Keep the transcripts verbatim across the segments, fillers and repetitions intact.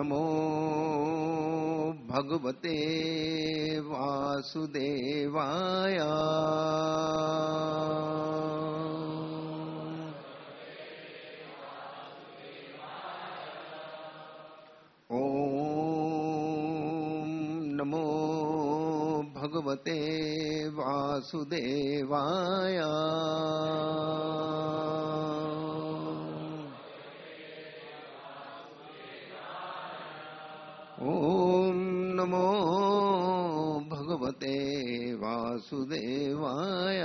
नमो भगवते वासुदेवाय। ओम नमो भगवते वासुदेवाय। ओम नमो भगवते वासुदेवाय।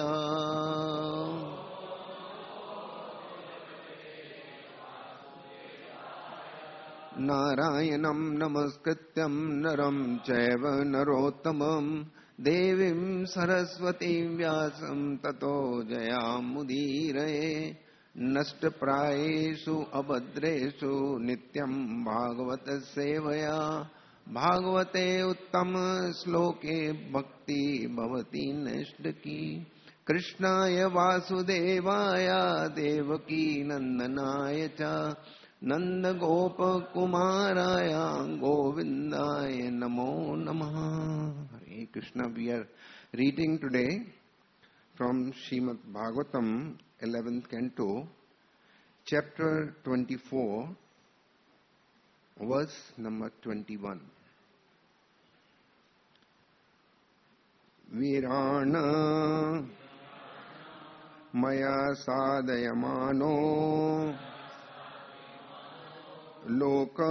नारायणं नमस्कृत्यं नरं चैव नरोत्तमं देवीं सरस्वतीं व्यासं ततो जयामुदीरये। नष्टप्रायेषु अभद्रेषु नित्यं भागवत सेवया भागवते उत्तम श्लोके भक्ति भवति नष्ट की। कृष्णाय वासुदेवाय देवकी नंदनाय च नंद गोप कुमाराय गोविंदाय नमो नमः। Hare Krishna. We are reading today from Srimad Bhagavatam, eleventh canto, chapter twenty-four, verse number twenty-one. Virana maya sadayamano loka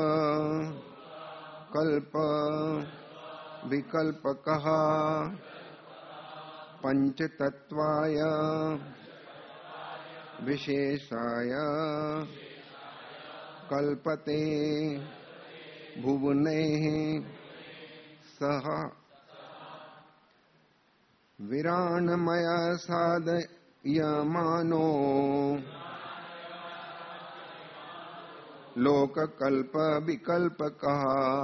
kalpa vikalpakaha panchatatvaya visheshaya kalpate bhuvanehi saha। viranamaya sadayamano लोक कल्प विकल्पकः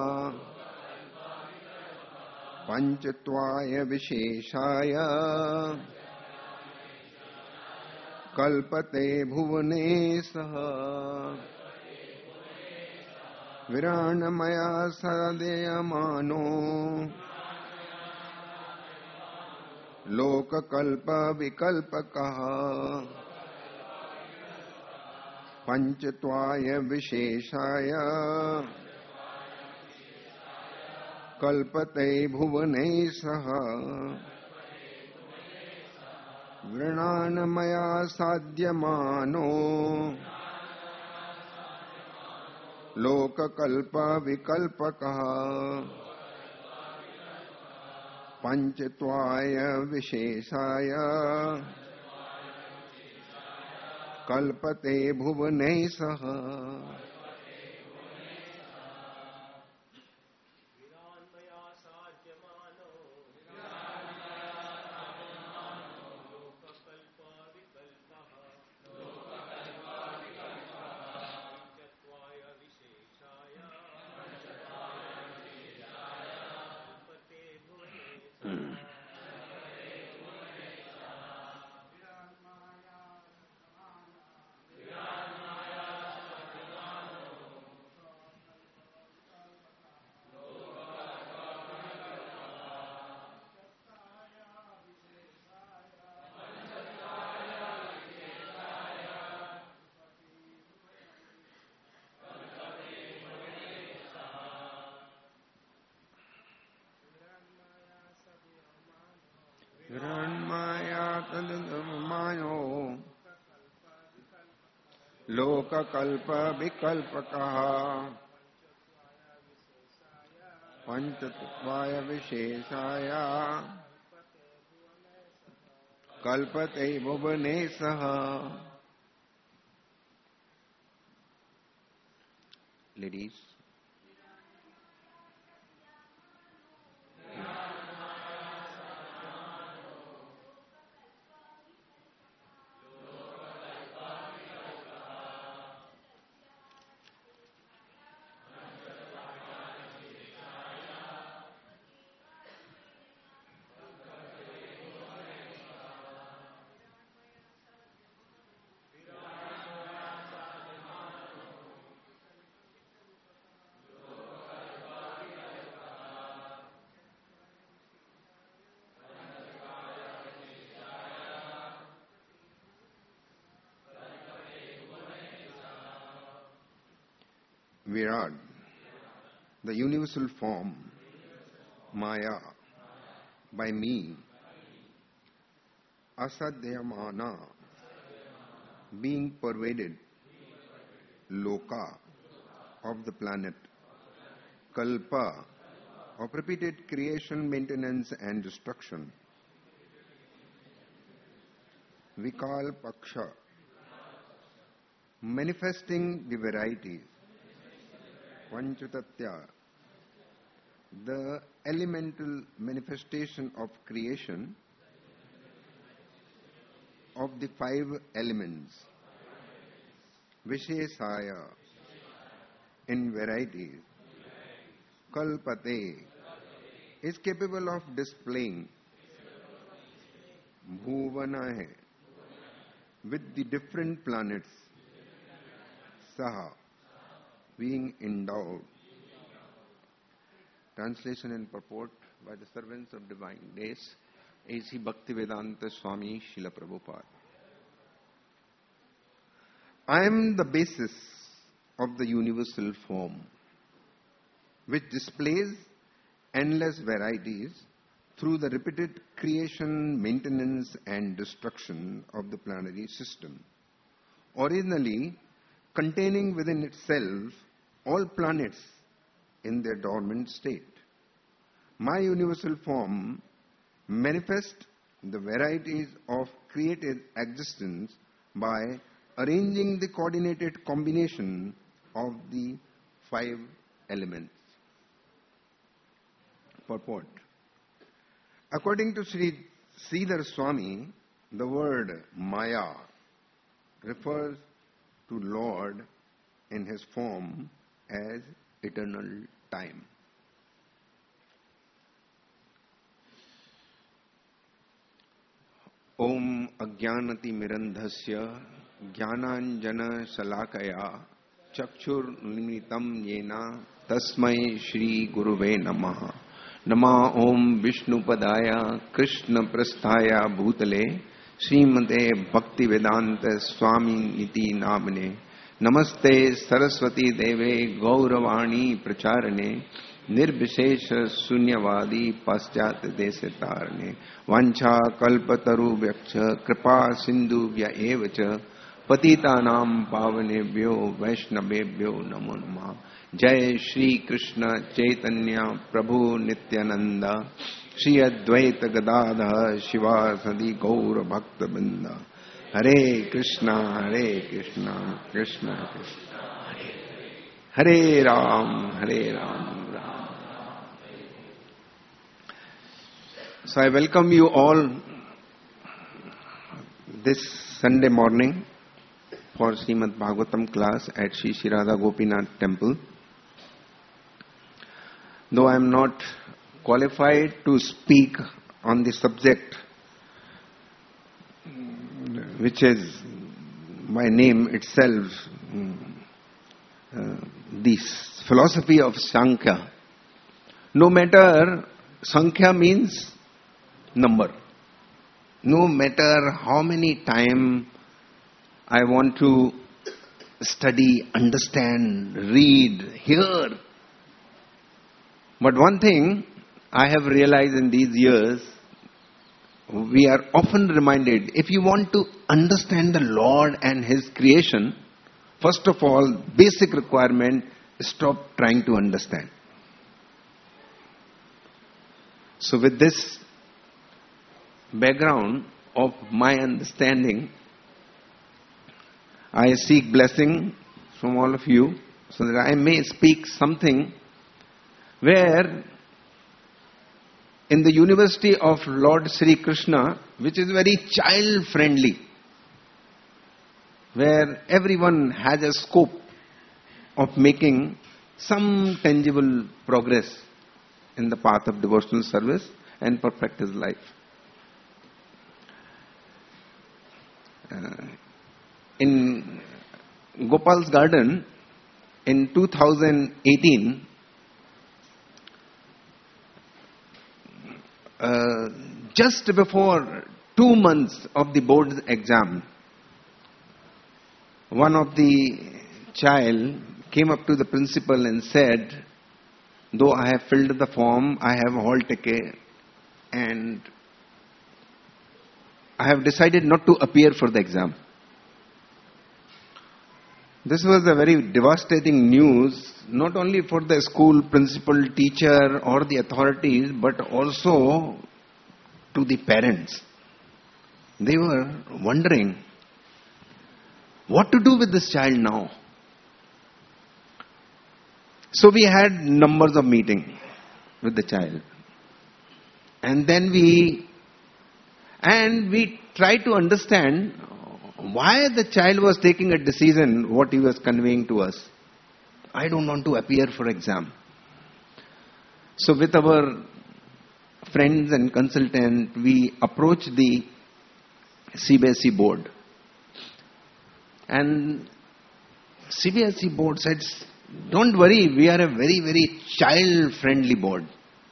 पंचत्वाय विशेषाय कल्पते भुवने सह। विराणमया सदयमानो लोक कल्प विकल्पकः पंचत्वाय विशेषाय कल्पते भुवने सह। वृणानमया साध्यमानो लोककल्प विकल्पकः पंचत्वाय विशेषाय कल्पते भुवने सह। हिरण्मया तदमायो लोककल्प विकल्पकः पंचत्वाय विशेषाय कल्पते भुवने सह। Ladies, Virat, the universal form, Maya, by me, asadhyamana, being pervaded, loka, of the planet, kalpa, of repeated creation, maintenance and destruction, vikalpaksha, manifesting the varieties, vanchatatya, the elemental manifestation of creation of the five elements, vishesaya, in varieties, kalpate, is capable of displaying, bhuvana hai, with the different planets, saha, being endowed. Translation and purport by the servants of divine grace, A C Bhaktivedanta Swami Srila Prabhupada. I am the basis of the universal form, which displays endless varieties through the repeated creation, maintenance and destruction of the planetary system, originally containing within itself all planets in their dormant state. My universal form manifests the varieties of created existence by arranging the coordinated combination of the five elements. Purport. According to Sri Sridhar Swami, the word Maya refers to Lord in his form as eternal time. Om Ajnanati Mirandhasya Jnananjana Shalakaya Chakshur Nimitam Yena Tasmai Shri Guruve Namaha. Nama Om Vishnupadaya Krishna Prasthaya Bhutale Srimate Bhaktivedanta Swami Iti Namane. Namaste Saraswati Deve Gauravani Pracharane Nirbishesha Sunyavadi Paschat Desetarane Vancha Kalpataru Vyaksha Kripa Sindhu Vya Evacha Patitanam Pavanebhyo Vaishnavebhyo Namo Namah. Jai Shri Krishna Chaitanya Prabhu Nityananda Shri Advaita Gadadha Shivasadi Gaura Bhakta Binda. Hare Krishna, Hare Krishna, Krishna Krishna, Hare Ram, Hare Ram, Ram. So I welcome you all this Sunday morning for Srimad Bhagavatam class at Sri Sri Radha Gopinath Temple. Though I am not qualified to speak on the subject which is my name itself, uh, the philosophy of Sankhya. No matter, Sankhya means number. No matter how many time I want to study, understand, read, hear. But one thing I have realized in these years, we are often reminded, if you want to understand the Lord and His creation, first of all, basic requirement, stop trying to understand. So with this background of my understanding, I seek blessing from all of you so that I may speak something where in the University of Lord Sri Krishna, which is very child friendly, where everyone has a scope of making some tangible progress in the path of devotional service and perfect his life. Uh, in Gopal's Garden, in two thousand eighteen, uh, just before two months of the board exam, one of the child came up to the principal and said, though I have filled the form, I have hall ticket, and I have decided not to appear for the exam. This was a very devastating news, not only for the school principal, teacher or the authorities, but also to the parents. They were wondering what to do with this child now. So we had numbers of meetings with the child. And then we, and we tried to understand why the child was taking a decision, what he was conveying to us. I don't want to appear for exam. So with our friends and consultant, we approached the C B S E board. And C B S E board said, don't worry, we are a very, very child-friendly board.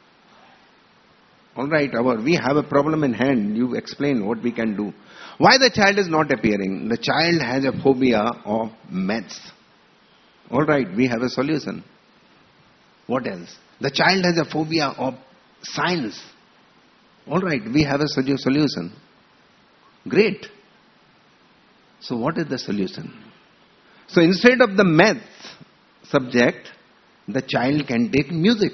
All right, our, we have a problem in hand. You explain what we can do. Why the child is not appearing? The child has a phobia of maths. All right, we have a solution. What else? The child has a phobia of science. All right, we have a solution. Great. So what is the solution? So instead of the math subject, the child can take music.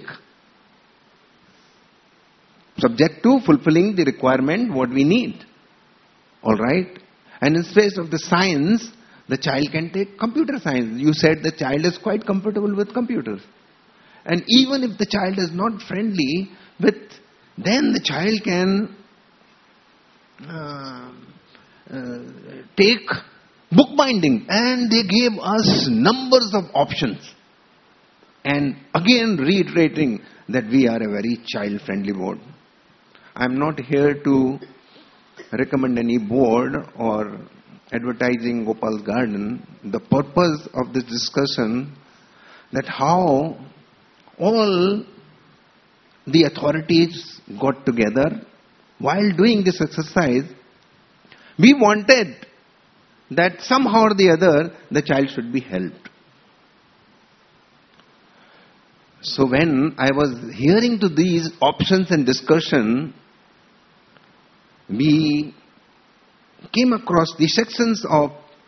Subject to fulfilling the requirement what we need. All right. And in space of the science, the child can take computer science. You said the child is quite comfortable with computers. And even if the child is not friendly with, then the child can uh, uh, take bookbinding. And they gave us numbers of options. And again reiterating that we are a very child-friendly board. I am not here to recommend any board or advertising Gopal's Garden. The purpose of this discussion, that how all the authorities got together while doing this exercise. We wanted that somehow or the other the child should be helped. So when I was hearing to these options and discussion, we came across the sections of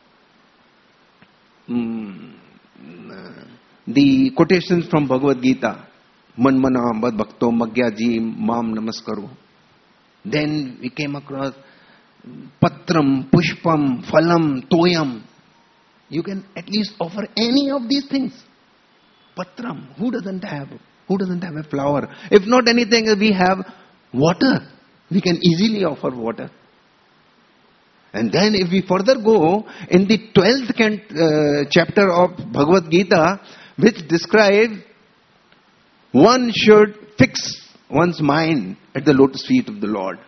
um, the quotations from Bhagavad Gita. Manmana bad bhakto magyaji mam namaskaru. Then we came across patram, pushpam, phalam, toyam. You can at least offer any of these things. Patram, who doesn't have? Who doesn't have a flower? If not anything, we have water. We can easily offer water. And then if we further go in the twelfth uh, chapter of Bhagavad Gita, which describes one should fix one's mind at the lotus feet of the Lord.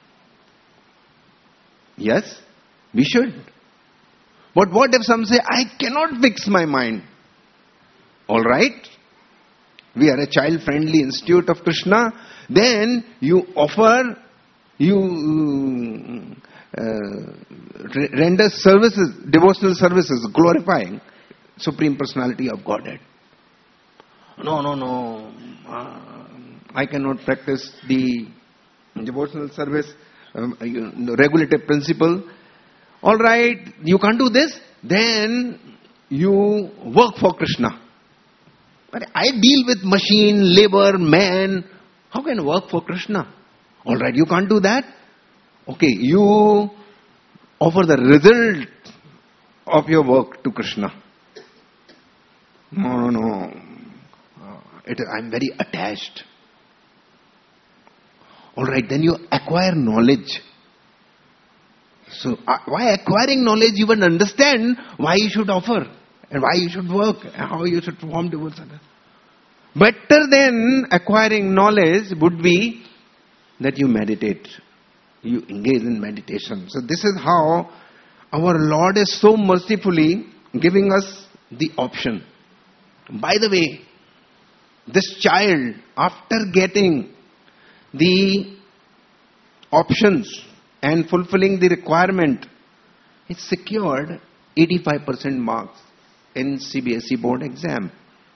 Yes, we should. But what if some say, I cannot fix my mind? All right. We are a child-friendly institute of Krishna. Then you offer, you uh, render services, devotional services, glorifying Supreme Personality of Godhead. No, no, no. Uh, I cannot practice the devotional service, um, the regulative principle. All right, you can't do this. Then you work for Krishna. But I deal with machine, labor, man. How can I work for Krishna? All right, you can't do that. Okay, you offer the result of your work to Krishna. No, no, no. Uh, it, I'm very attached. All right, then you acquire knowledge. So, uh, why acquiring knowledge? You will understand why you should offer. And why you should work, and how you should perform towards others. Better than acquiring knowledge would be that you meditate. You engage in meditation. So this is how our Lord is so mercifully giving us the option. By the way, this child, after getting the options and fulfilling the requirement, it secured eighty-five percent marks. in C B S E board exam.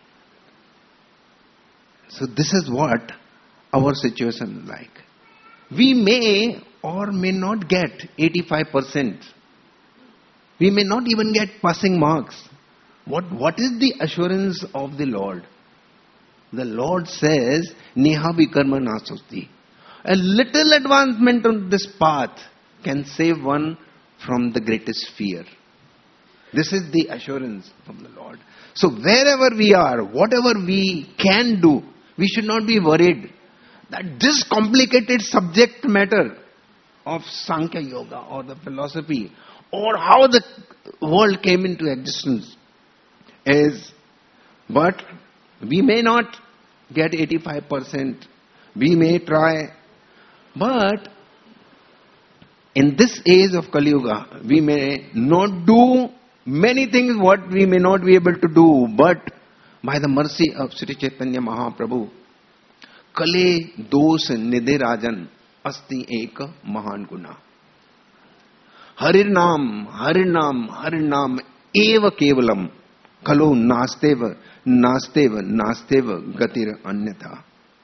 So this is what our situation is like. We may or may not get eighty-five percent. We may not even get passing marks. What, what is the assurance of the Lord? The Lord says, Neha vikarma nasusti. A little advancement on this path can save one from the greatest fear. This is the assurance from the Lord. So wherever we are, whatever we can do, we should not be worried that this complicated subject matter of Sankhya Yoga or the philosophy or how the world came into existence is, but we may not get eighty-five percent. We may try, but in this age of Kali Yuga, we may not do many things what we may not be able to do, but by the mercy of Sri Chaitanya Mahaprabhu, Kale dos nidhe rajan asti ek mahan guna. Harinam, Harinam, Harinam eva kevalam kalo nasteva, nasteva, nasteva gatir anyatha.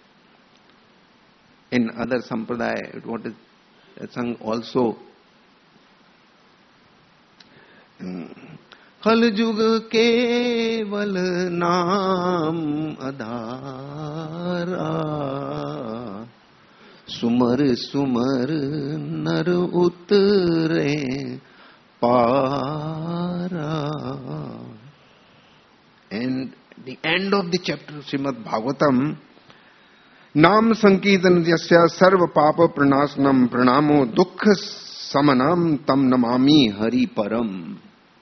In other sampradaya, what is sung also, Kal Jug keval naam adhara, Sumar sumar nar utre para. And the end of the chapter of Srimad Bhagavatam, Nam Sankirtan Yasya Sarva Papa Pranasnam Pranamo Dukha Samanam Tam Namami Hari Param.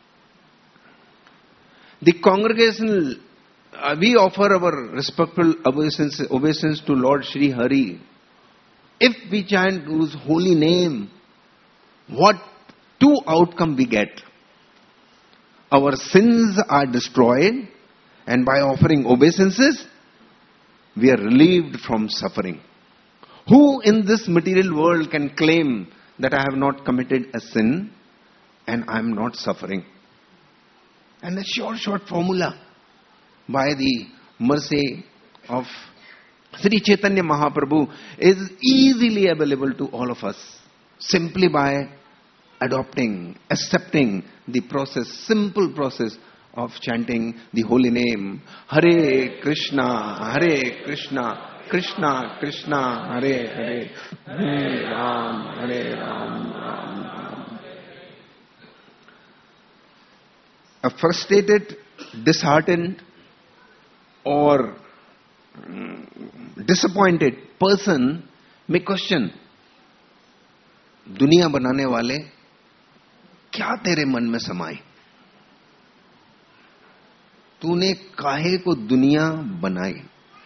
The congregation, uh, we offer our respectful obeisance, obeisance to Lord Sri Hari. If we chant whose holy name, what two outcome we get? Our sins are destroyed, and by offering obeisances, we are relieved from suffering. Who in this material world can claim that I have not committed a sin and I am not suffering? And a short, short formula by the mercy of Sri Chaitanya Mahaprabhu is easily available to all of us, simply by adopting, accepting the process, simple process of chanting the holy name. Hare Krishna, Hare Krishna, Krishna Krishna, Hare Hare, Hare Ram, Hare Ram, Ram Ram. A frustrated, disheartened, or disappointed person may question, दुनिया बनाने वाले क्या तेरे मन में समाए? तूने काहे को दुनिया बनाई?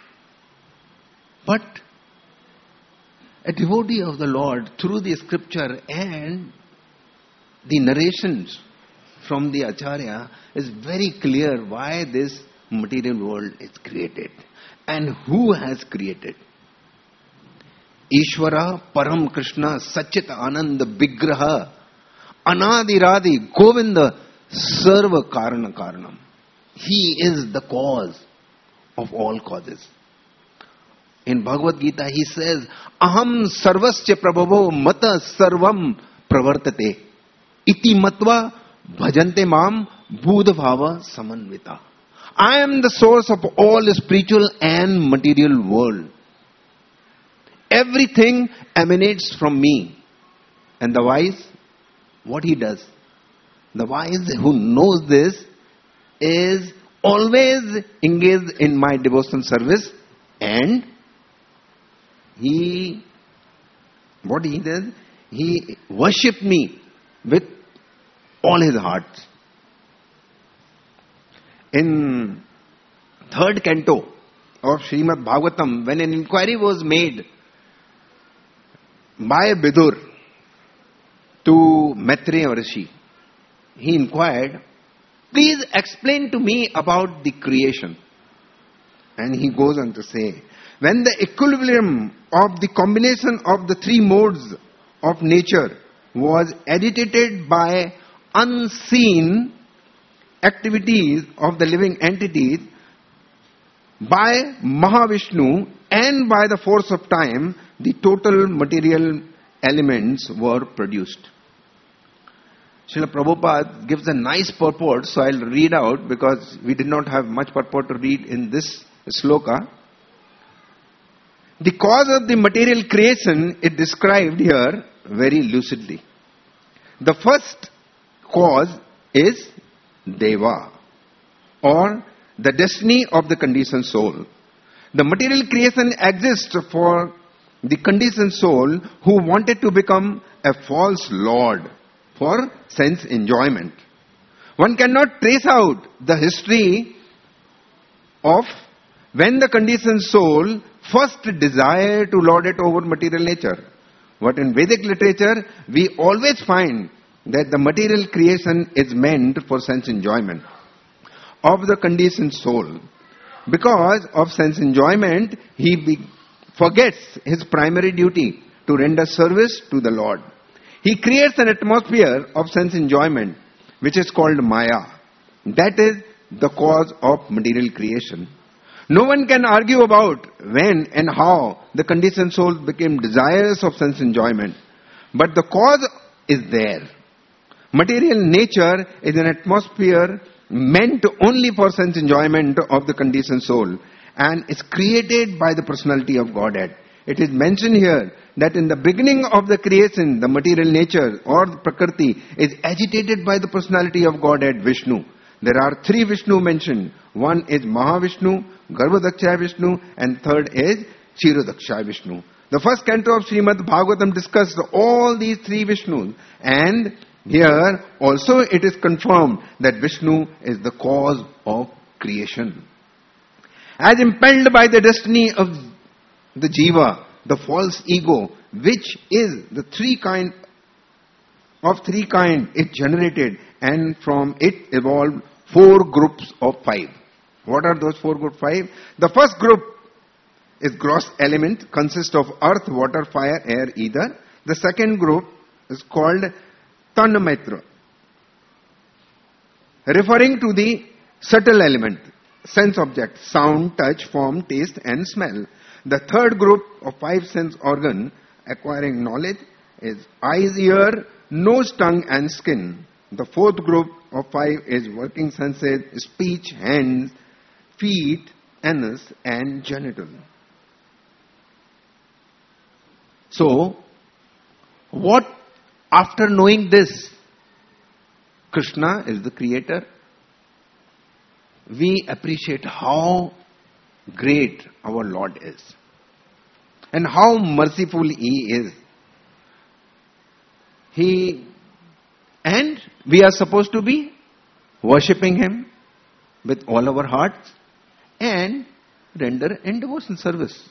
But a devotee of the Lord, through the scripture and the narrations from the Acharya, is very clear why this material world is created and who has created. Ishvara Param Krishna Sachit Ananda Vigraha Anadiradi Govinda Sarva Karana Karanam. He is the cause of all causes. In Bhagavad Gita he says, Aham Sarvasya Prabhavo Mata Sarvam Pravartate Iti Matva Bhajante Mam Budhavava Samanvita. I am the source of all spiritual and material world. Everything emanates from me. And the wise, what he does? The wise who knows this is always engaged in my devotional service, and he, what he does? He worships me with all his heart. In third canto of Srimad Bhagavatam, when an inquiry was made by Vidur to Maitreya Rishi, he inquired, please explain to me about the creation. And he goes on to say, when the equilibrium of the combination of the three modes of nature was agitated by unseen activities of the living entities by Mahavishnu and by the force of time, the total material elements were produced. Srila Prabhupada gives a nice purport, so I'll read out because we did not have much purport to read in this sloka. The cause of the material creation is described here very lucidly. The first cause is Deva, or the destiny of the conditioned soul. The material creation exists for the conditioned soul who wanted to become a false lord for sense enjoyment. One cannot trace out the history of when the conditioned soul first desired to lord it over material nature. But in Vedic literature, we always find that the material creation is meant for sense enjoyment of the conditioned soul. Because of sense enjoyment, he be- forgets his primary duty to render service to the Lord. He creates an atmosphere of sense enjoyment, which is called Maya. That is the cause of material creation. No one can argue about when and how the conditioned soul became desirous of sense enjoyment. But the cause is there. Material nature is an atmosphere meant only for sense enjoyment of the conditioned soul and is created by the personality of Godhead. It is mentioned here that in the beginning of the creation, the material nature or the Prakriti is agitated by the personality of Godhead Vishnu. There are three Vishnu mentioned. One is Mahavishnu, Garbhodakshaya Vishnu, and third is Kshirodakshaya Vishnu. The first canto of Srimad Bhagavatam discussed all these three Vishnus, and here also it is confirmed that Vishnu is the cause of creation. As impelled by the destiny of the Jiva, the false ego, which is the three kind of three kind, it generated, and from it evolved four groups of five. What are those four groups? Five. The first group is gross element, consists of earth, water, fire, air, ether. The second group is called Tanmatra, referring to the subtle element, sense objects, sound, touch, form, taste and smell. The third group of five sense organ acquiring knowledge is eyes, ear, nose, tongue and skin. The fourth group of five is working senses, speech, hands, feet, anus and genital. So, what after knowing this, Krishna is the creator, we appreciate how great our Lord is and how merciful He is. He and we are supposed to be worshipping Him with all our hearts and render and devotional service.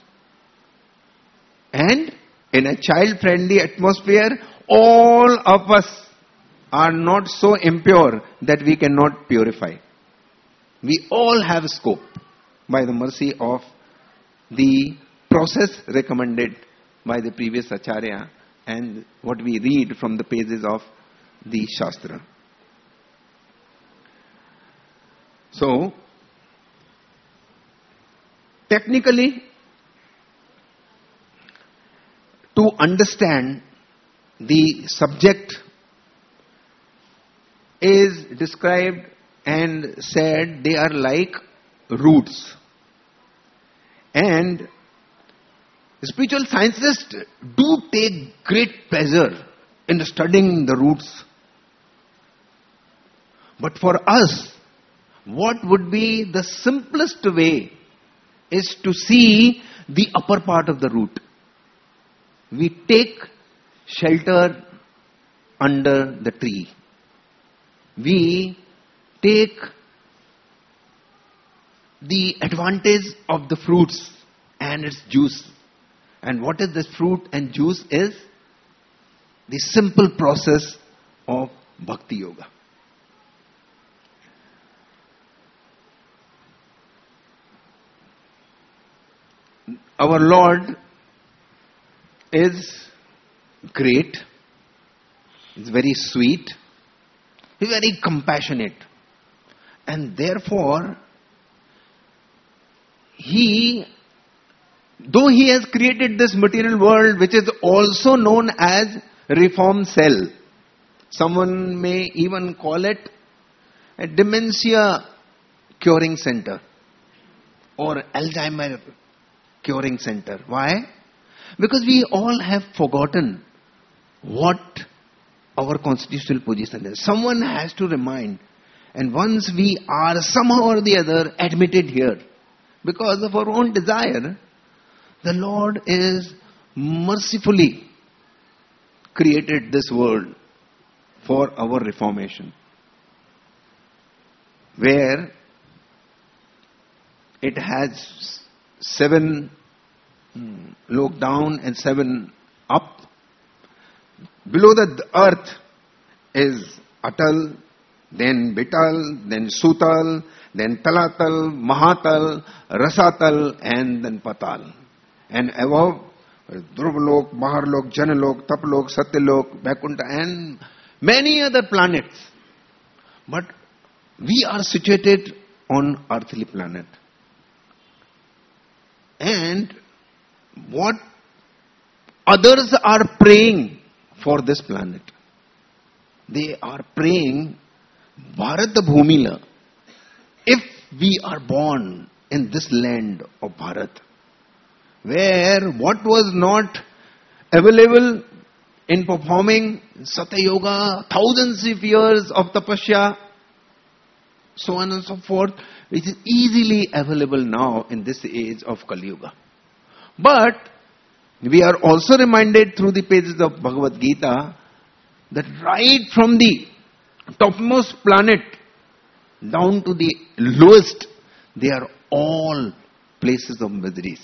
And in a child-friendly atmosphere, all of us are not so impure that we cannot purify. We all have scope by the mercy of the process recommended by the previous Acharya and what we read from the pages of the Shastra. So, technically, to understand the subject is described and said they are like roots. And spiritual scientists do take great pleasure in studying the roots. But for us, what would be the simplest way is to see the upper part of the root. We take shelter under the tree. We take the advantage of the fruits and its juice. And what is this fruit and juice is? The simple process of Bhakti Yoga. Our Lord is great, is very sweet, is very compassionate. And therefore, He, though He has created this material world, which is also known as reform cell. Someone may even call it a dementia curing center or Alzheimer curing center. Why? Because we all have forgotten what our constitutional position is. Someone has to remind. And once we are somehow or the other admitted here, because of our own desire, the Lord is mercifully created this world for our reformation, where it has seven mm, lok down and seven up. Below the earth is Atal, then Bital, then Sutal, then Talatal, Mahatal, Rasatal, and then Patal. And above, Dhruvalok, Maharlok, Janalok, Taplok, Satyalok, Vaikuntha, and many other planets. But we are situated on earthly planet. And what others are praying for this planet. They are praying Bharat Bhumila. If we are born in this land of Bharat, where what was not available in performing Satya Yoga, thousands of years of tapasya, so on and so forth, which is easily available now in this age of Kali Yuga. But we are also reminded through the pages of Bhagavad Gita that right from the topmost planet down to the lowest, they are all places of miseries.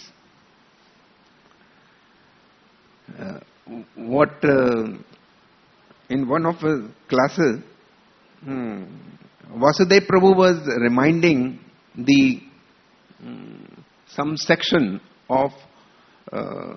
Uh, what uh, in one of his classes, hmm, Vasudev Prabhu was reminding the um, some section of uh,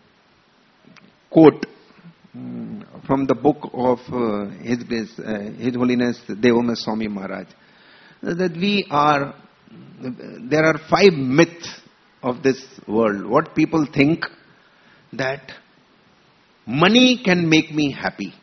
quote um, from the book of uh, His, uh, His Holiness Devamma Swami Maharaj, that we are, there are five myths of this world. What people think that money can make me happy.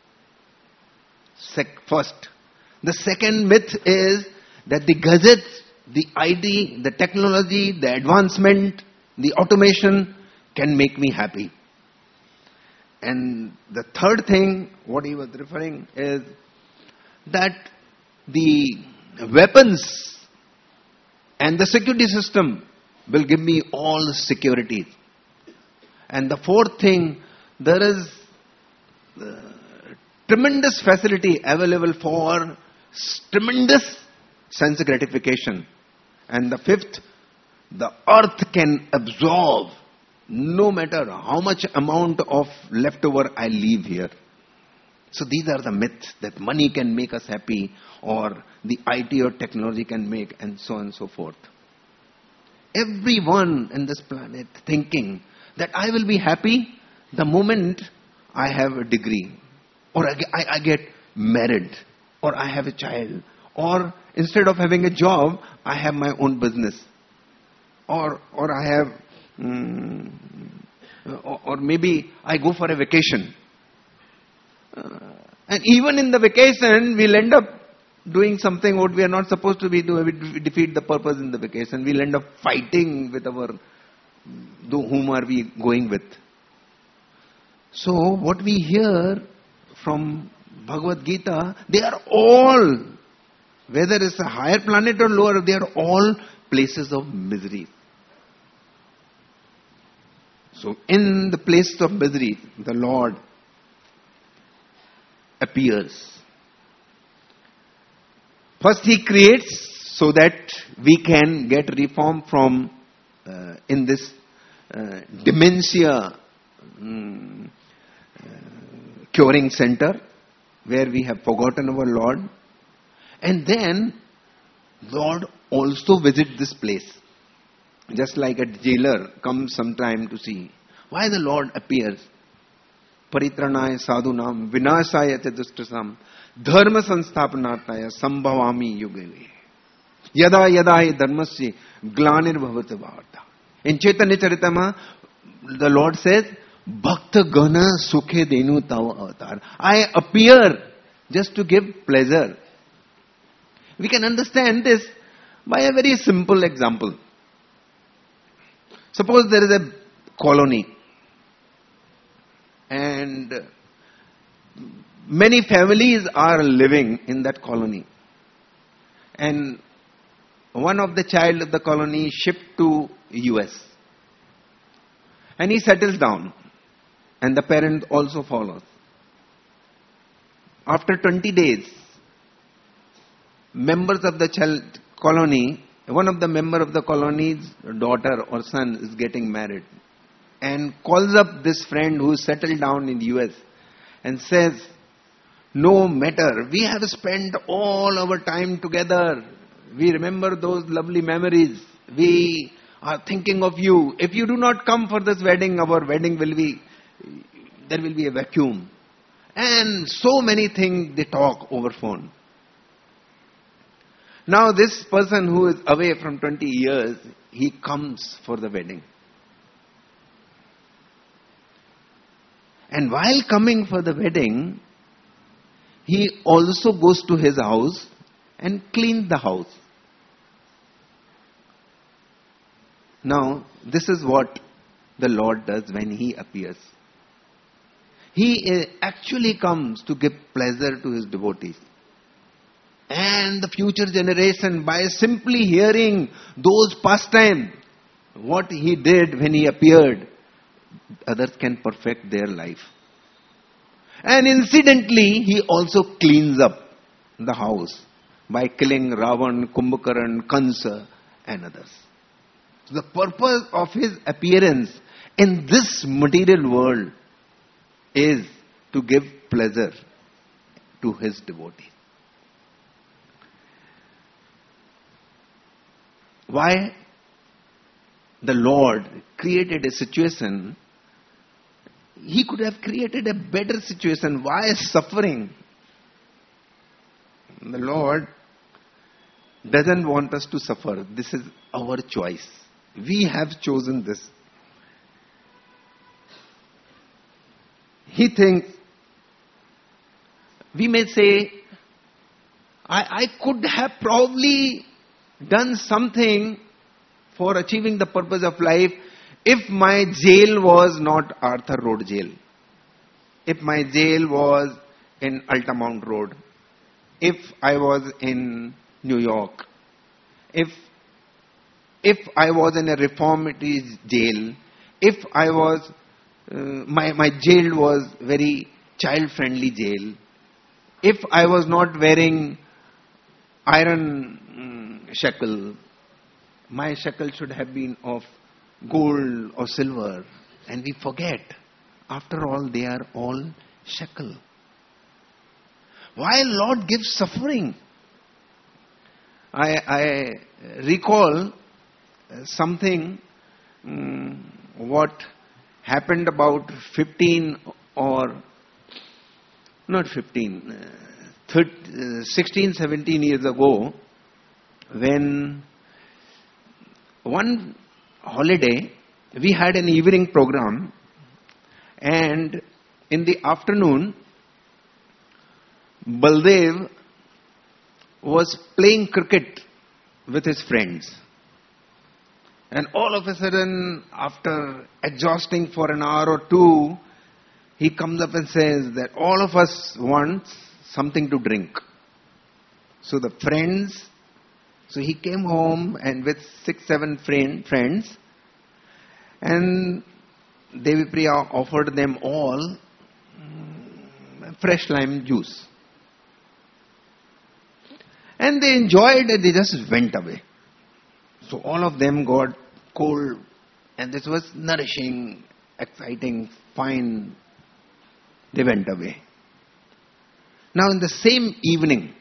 Sec- first. The second myth is that the gadgets, the I T, the technology, the advancement, the automation can make me happy. And the third thing, what he was referring is that the weapons and the security system will give me all security. And the fourth thing, there is uh, tremendous facility available for tremendous sense gratification. And the fifth, the earth can absorb no matter how much amount of leftover I leave here. So these are the myths that money can make us happy, or the I T or technology can make, and so on and so forth. Everyone in this planet thinking that I will be happy the moment I have a degree, or I, I, I get married, or I have a child, or instead of having a job, I have my own business, or or I have, um, or, or maybe I go for a vacation. Uh, and even in the vacation, we'll end up doing something what we are not supposed to be doing. We defeat the purpose in the vacation. We'll end up fighting with our, whom are we going with. So what we hear from Bhagavad Gita, they are all, whether it's a higher planet or lower, they are all places of misery. So in the place of misery, the Lord appears. First He creates so that we can get reform from uh, in this uh, dementia um, uh, curing center where we have forgotten our Lord. And then Lord also visits this place. Just like a jailer comes sometime to see. Why the Lord appears? Paritranaya sadhunam vinasaya te dustasam dharma sansthapanataya sambhavami yuge. Yada yada hi dharmasya glanir bhavati bharata. In Chaitanya Charitamrita, the Lord says, Bhakta gana sukhe denu tava avatar. I appear just to give pleasure. We can understand this by a very simple example. Suppose there is a colony and many families are living in that colony, and one of the child of the colony shipped to U S and he settles down and the parent also follows. After twenty days, members of the child colony, one of the member of the colony's daughter or son is getting married and calls up this friend who settled down in the U S and says, no matter, we have spent all our time together. We remember those lovely memories. We are thinking of you. If you do not come for this wedding, our wedding will be, there will be a vacuum. And so many things they talk over phone. Now this person who is away from twenty years, he comes for the wedding. And while coming for the wedding, he also goes to his house and cleans the house. Now, this is what the Lord does when He appears. He actually comes to give pleasure to His devotees. And the future generation, by simply hearing those pastimes, what He did when He appeared, others can perfect their life. And incidentally, He also cleans up the house by killing Ravan, Kumbhakaran, Kansa and others. So the purpose of His appearance in this material world is to give pleasure to His devotees. Why the Lord created a situation? He could have created a better situation. Why suffering? The Lord doesn't want us to suffer. This is our choice. We have chosen this. He thinks, we may say, I, I could have probably done something for achieving the purpose of life if my jail was not Arthur Road jail. If my jail was in Altamount Road. If I was in New York. If if I was in a reformatory jail. If I was, uh, my, my jail was very child-friendly jail. If I was not wearing iron um, shackle, my shackle should have been of gold or silver. And we forget, after all, they are all shackle. Why Lord gives suffering? I, I recall something, um, what happened about fifteen or, not fifteen, uh, thirty, uh, sixteen, seventeen years ago, when one holiday, we had an evening program, and in the afternoon, Baldev was playing cricket with his friends. And all of a sudden, after exhausting for an hour or two, he comes up and says that all of us want something to drink. So the friends, so he came home and with six, seven friend, friends, and Devi Priya offered them all mm, fresh lime juice. And they enjoyed it, they just went away. So all of them got cold, and this was nourishing, exciting, fine. They went away. Now in the same evening,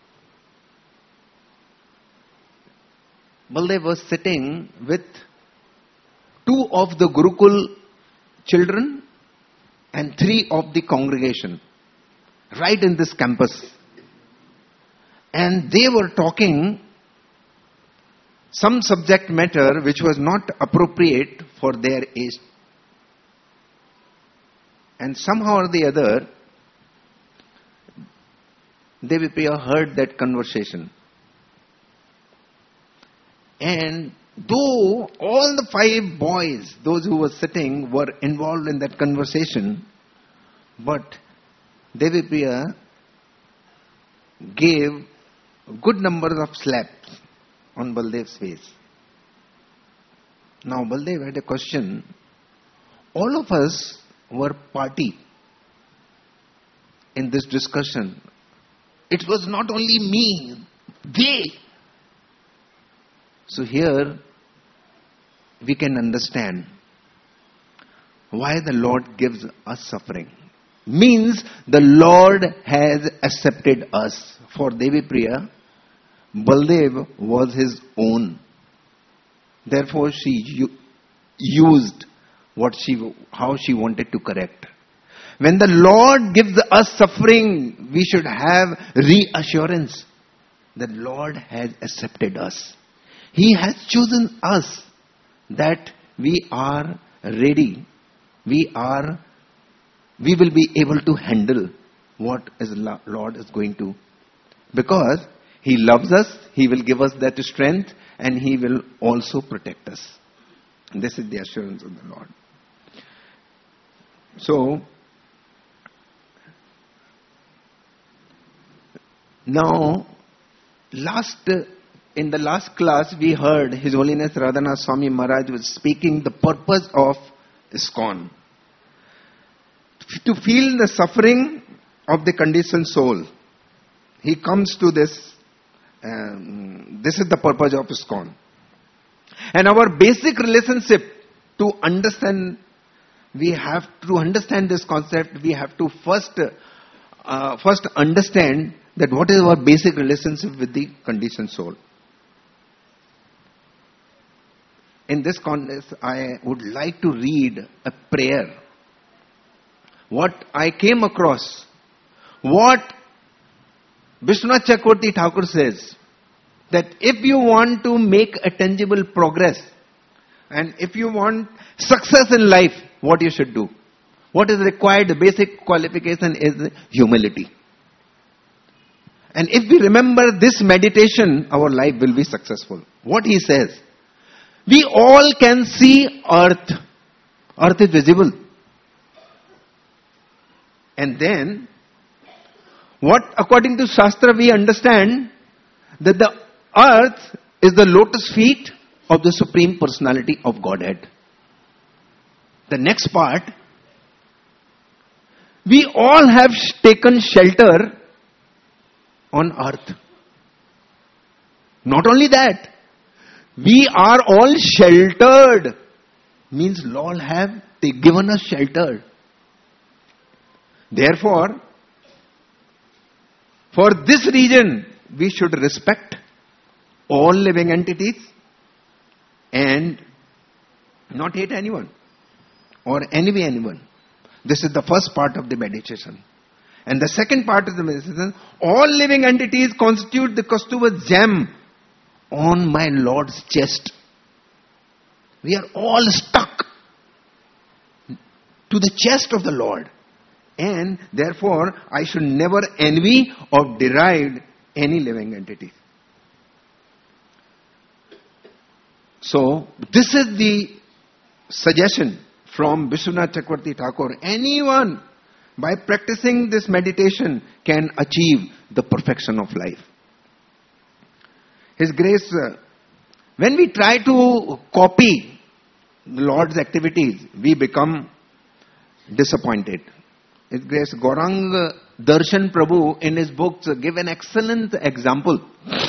Baldev was sitting with two of the Gurukul children and three of the congregation, right in this campus. And they were talking some subject matter which was not appropriate for their age. And somehow or the other, Devipriya heard that conversation. And though all the five boys, those who were sitting, were involved in that conversation, but Devipriya gave a good number of slaps on Baldev's face. Now Baldev had a question. All of us were party in this discussion. It was not only me, they. So here we can understand why the Lord gives us suffering. Means the Lord has accepted us. For Devipriya, Baldev was his own. Therefore she u- used what she, how she wanted to correct. When the Lord gives us suffering, we should have reassurance that Lord has accepted us. He has chosen us, that we are ready. We are, we will be able to handle what is Lord is going to. Because He loves us, He will give us that strength, and He will also protect us. This is the assurance of the Lord. So, now, last, in the last class we heard His Holiness Radhanath Swami Maharaj was speaking the purpose of ISKCON. To feel the suffering of the conditioned soul. He comes to this, um, this is the purpose of ISKCON. And our basic relationship, to understand, we have to understand this concept, we have to first, uh, first understand that what is our basic relationship with the conditioned soul. In this context, I would like to read a prayer. What I came across, what Vishwanath Chakravarti Thakur says, that if you want to make a tangible progress, and if you want success in life, what you should do? What is required, the basic qualification is humility. And if we remember this meditation, our life will be successful. What he says, we all can see earth. Earth is visible. And then, what according to Shastra we understand, that the earth is the lotus feet of the Supreme Personality of Godhead. The next part, we all have taken shelter on earth. Not only that, we are all sheltered. Means Lord have they given us shelter. Therefore, for this reason, we should respect all living entities and not hate anyone or envy anyone. This is the first part of the meditation. And the second part of the meditation, all living entities constitute the Kaustubha gem on my Lord's chest. We are all stuck to the chest of the Lord. And therefore, I should never envy or deride any living entity. So, this is the suggestion from Vishwanath Chakravarti Thakur. Anyone, by practicing this meditation, can achieve the perfection of life. His Grace, uh, when we try to copy the Lord's activities, we become disappointed. His Grace Gaurang Darshan Prabhu in his books give an excellent example.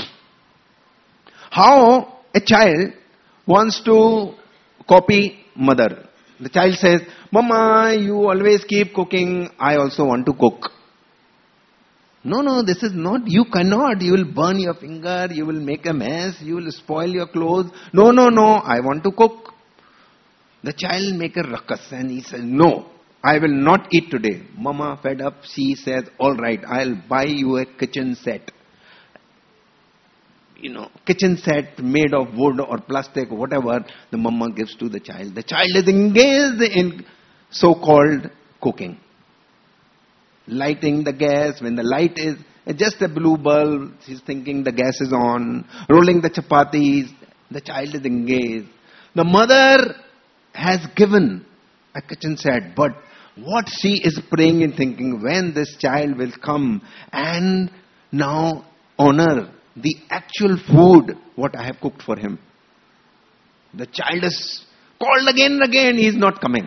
How a child wants to copy mother. The child says, Mama, you always keep cooking, I also want to cook. No, no, this is not, you cannot, you will burn your finger, you will make a mess, you will spoil your clothes. No, no, no, I want to cook. The child make a ruckus and he says, no, I will not eat today. Mama fed up, she says, all right, I'll buy you a kitchen set. you know, kitchen set made of wood or plastic, whatever, the mama gives to the child. The child is engaged in so-called cooking. Lighting the gas, when the light is just a blue bulb, he's thinking the gas is on. Rolling the chapatis, the child is engaged. The mother has given a kitchen set, but what she is praying and thinking, when this child will come and now honor the actual food what I have cooked for him. The child is called again and again, he is not coming.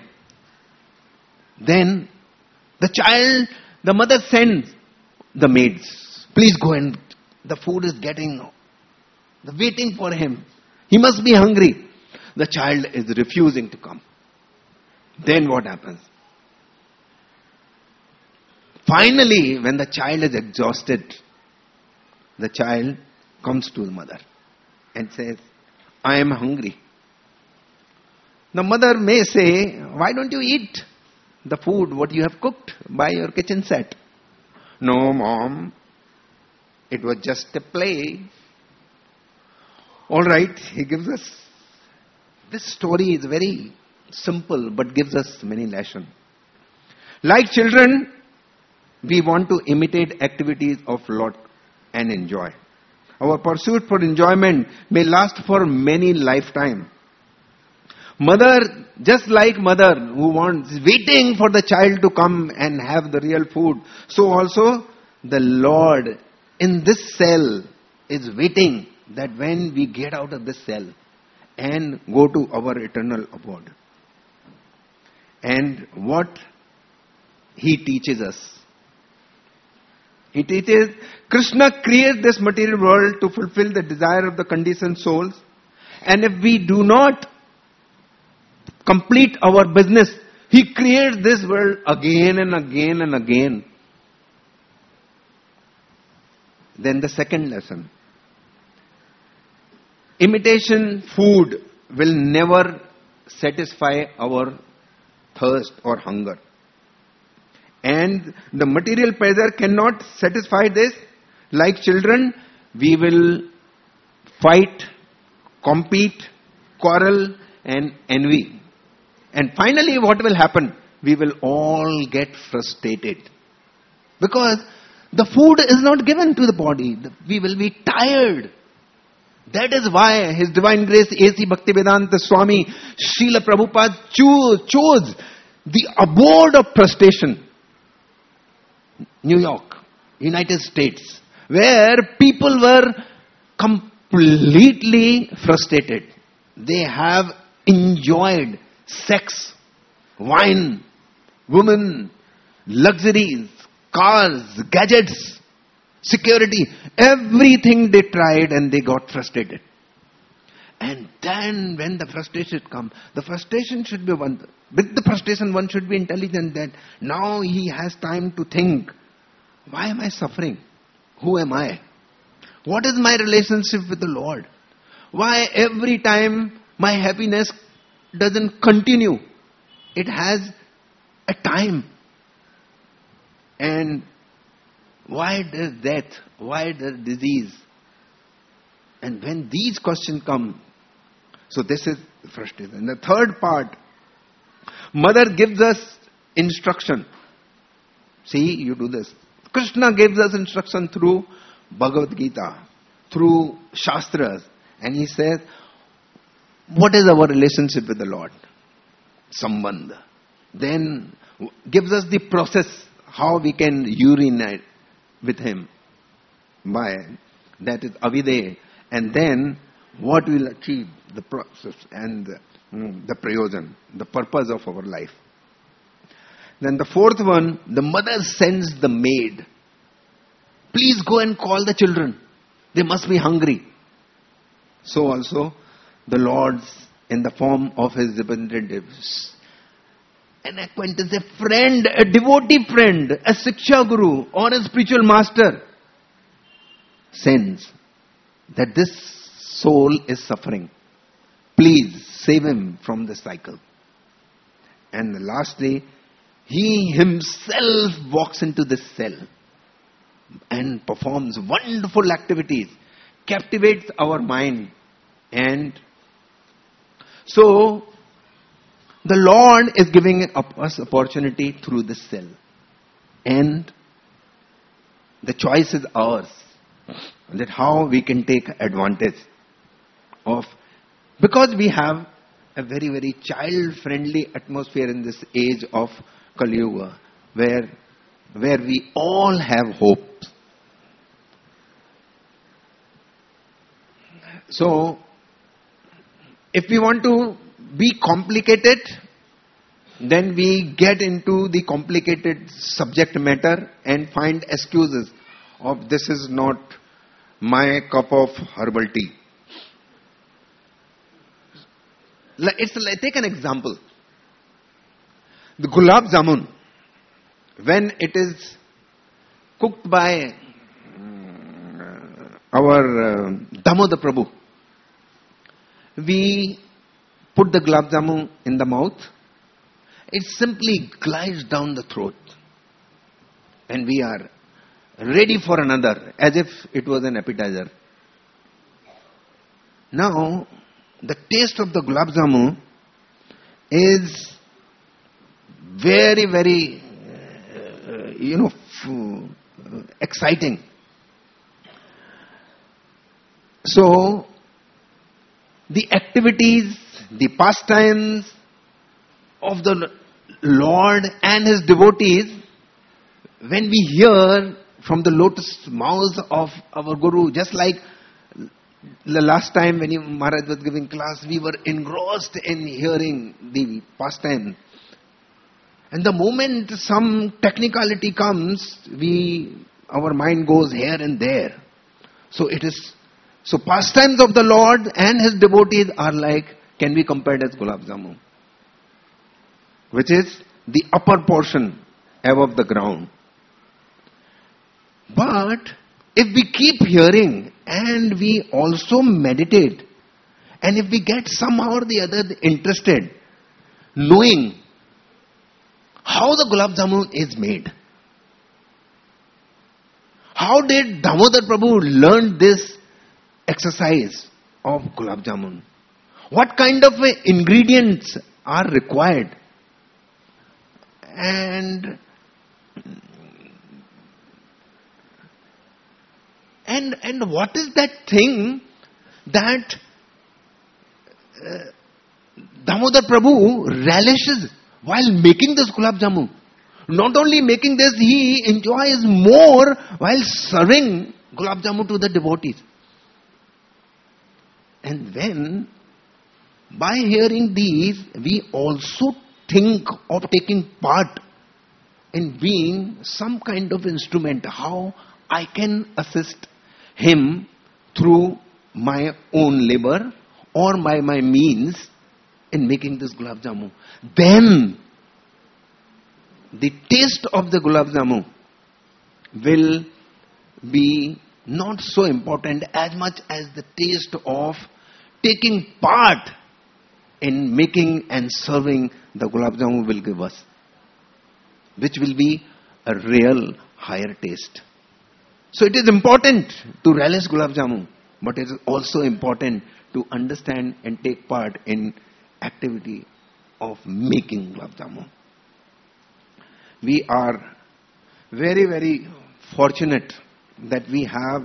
Then the child, the mother sends the maids, please go and the food is getting, they're waiting for him. He must be hungry. The child is refusing to come. Then what happens? Finally, when the child is exhausted, the child comes to the mother and says, I am hungry. The mother may say, why don't you eat the food what you have cooked by your kitchen set? No, mom, it was just a play. All right, he gives us, this story is very simple but gives us many lessons. Like children, we want to imitate activities of Lord and enjoy. Our pursuit for enjoyment may last for many lifetimes. Mother, just like mother who wants, waiting for the child to come and have the real food, so also the Lord in this cell is waiting that when we get out of this cell and go to our eternal abode. And what He teaches us. He teaches, Krishna creates this material world to fulfill the desire of the conditioned souls. And if we do not complete our business, He creates this world again and again and again. Then the second lesson. Imitation food will never satisfy our thirst or hunger. And the material pleasure cannot satisfy this. Like children, we will fight, compete, quarrel and envy. And finally what will happen? We will all get frustrated. Because the food is not given to the body. We will be tired. That is why His Divine Grace A C Bhaktivedanta Swami Srila Prabhupada chose, chose the abode of frustration. New York, United States, where people were completely frustrated. They have enjoyed sex, wine, women, luxuries, cars, gadgets, security, everything they tried and they got frustrated. And then when the frustration comes, the frustration should be one, with the frustration one should be intelligent that now he has time to think, why am I suffering? Who am I? What is my relationship with the Lord? Why every time my happiness doesn't continue? It has a time. And why does death? Why does disease? And when these questions come, so this is the frustration. And the third part, mother gives us instruction. See, you do this. Krishna gives us instruction through Bhagavad Gita, through Shastras. And he says, what is our relationship with the Lord? Sambandha. Then gives us the process, how we can urinate with Him. By, that is Avideya. And then what will achieve the process and the, mm, the prayojan, the purpose of our life. Then the fourth one, the mother sends the maid. Please go and call the children. They must be hungry. So also the Lord's in the form of His representatives. An acquaintance, a friend, a devotee friend, a Siksha Guru or a spiritual master sends that this soul is suffering. Please save him from the cycle. And lastly, he himself walks into this cell and performs wonderful activities captivates our mind. And so, the Lord is giving us opportunity through this cell. And the choice is ours. That how we can take advantage of, because we have a very, very child-friendly atmosphere in this age of Kali Yuga, where, where we all have hope. So, if we want to be complicated, then we get into the complicated subject matter and find excuses of this is not my cup of herbal tea. It's like, take an example. The gulab jamun, when it is cooked by our uh, Damodar Prabhu, we put the gulab jamun in the mouth, it simply glides down the throat. And we are ready for another, as if it was an appetizer. Now, the taste of the gulab jamun is very, very, uh, you know, f- exciting. So, the activities, the pastimes of the Lord and His devotees, when we hear from the lotus mouths of our Guru, just like the last time when he, Maharaj was giving class, we were engrossed in hearing the pastime. And the moment some technicality comes, we, our mind goes here and there. So it is, so pastimes of the Lord and His devotees are like, can be compared as gulab jamun, which is the upper portion above the ground. But if we keep hearing and we also meditate, and if we get somehow or the other interested, knowing how the gulab jamun is made, how did Damodar Prabhu learn this exercise of gulab jamun? What kind of ingredients are required? And And and what is that thing that uh, Damodar Prabhu relishes while making this gulab jamun? Not only making this, he enjoys more while serving gulab jamun to the devotees. And then, by hearing these, we also think of taking part in being some kind of instrument, how I can assist him through my own labor or by my means in making this gulab jamun. Then the taste of the gulab jamun will be not so important as much as the taste of taking part in making and serving the gulab jamun will give us, which will be a real higher taste. So it is important to relish gulab jamun, but it is also important to understand and take part in activity of making gulab jamun. We are very, very fortunate that we have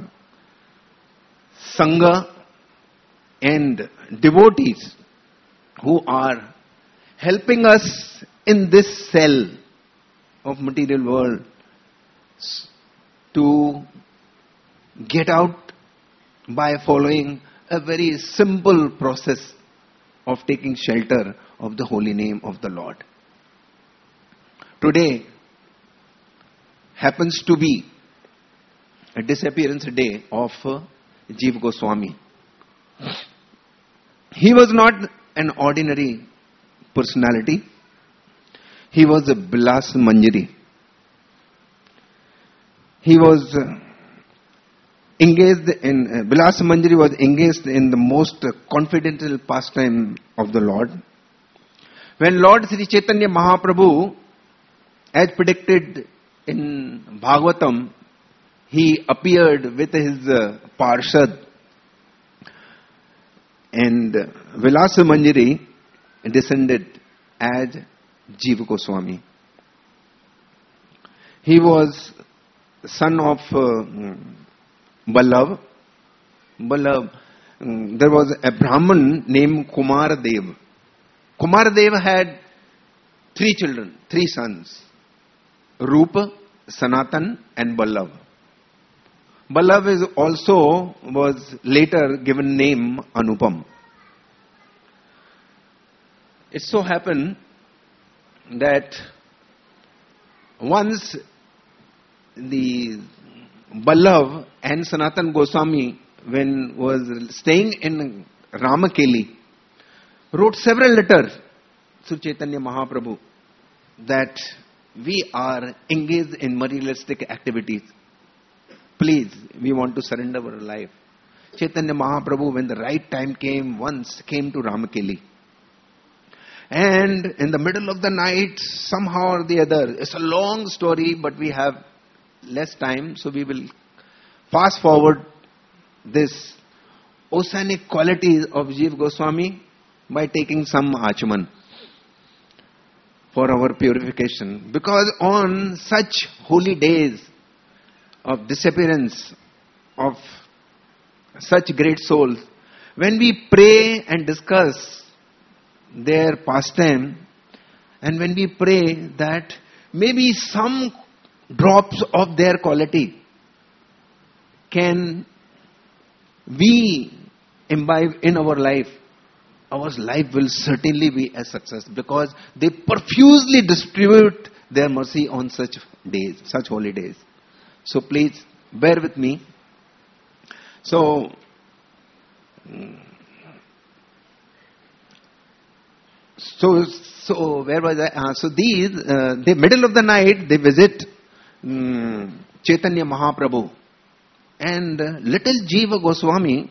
Sangha and devotees who are helping us in this cell of material world to get out by following a very simple process of taking shelter of the holy name of the Lord. Today happens to be a disappearance day of Jeev Goswami. He was not an ordinary personality. He was a Bilas Manjari. He was uh, engaged in, uh, Bilas Manjari was engaged in the most uh, confidential pastime of the Lord. When Lord Sri Chaitanya Mahaprabhu, as predicted in Bhagavatam, he appeared with his uh, Parshad, And Vilasa Manjari descended as Jiva Goswami. He was son of uh, Ballabh. Ballabh. Um, there was a Brahmin named Kumaradev. Kumaradev had three children, three sons. Rupa, Sanatan and Ballabh. Ballabh is also was later given name Anupam. It so happened that once the Ballabh and Sanatan Goswami, when was staying in Ramakeli, wrote several letters to Chaitanya Mahaprabhu that we are engaged in materialistic activities. Please, we want to surrender our life. Chaitanya Mahaprabhu, when the right time came, once came to Ramakeli. And in the middle of the night, somehow or the other, it's a long story, but we have less time, so we will fast forward this oceanic qualities of Jiva Goswami by taking some Achaman for our purification. Because on such holy days of disappearance of such great souls, when we pray and discuss their pastime, and when we pray that maybe some drops of their quality can we imbibe in our life, our life will certainly be a success, because they profusely distribute their mercy on such days, such holy days. So please bear with me. So so so where was I? Uh, so these uh, the middle of the night they visit um, Chaitanya Mahaprabhu, and uh, little Jiva Goswami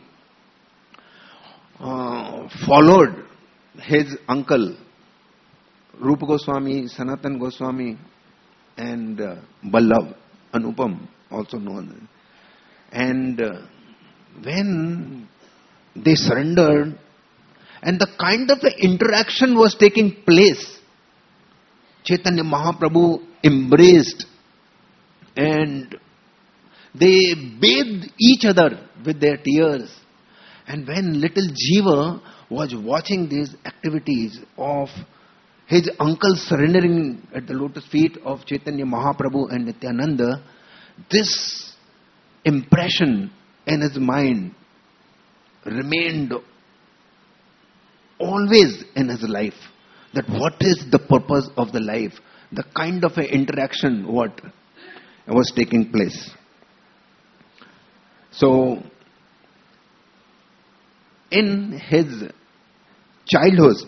uh, followed his uncle Rupa Goswami, Sanatan Goswami, and uh, Ballabh, Anupam, also known. And uh, when they surrendered, and the kind of interaction was taking place, Chaitanya Mahaprabhu embraced and they bathed each other with their tears. And when little Jiva was watching these activities of his uncle surrendering at the lotus feet of Chaitanya Mahaprabhu and Nityananda, this impression in his mind remained always in his life. That what is the purpose of the life? The kind of an interaction what was taking place. So, in his childhood,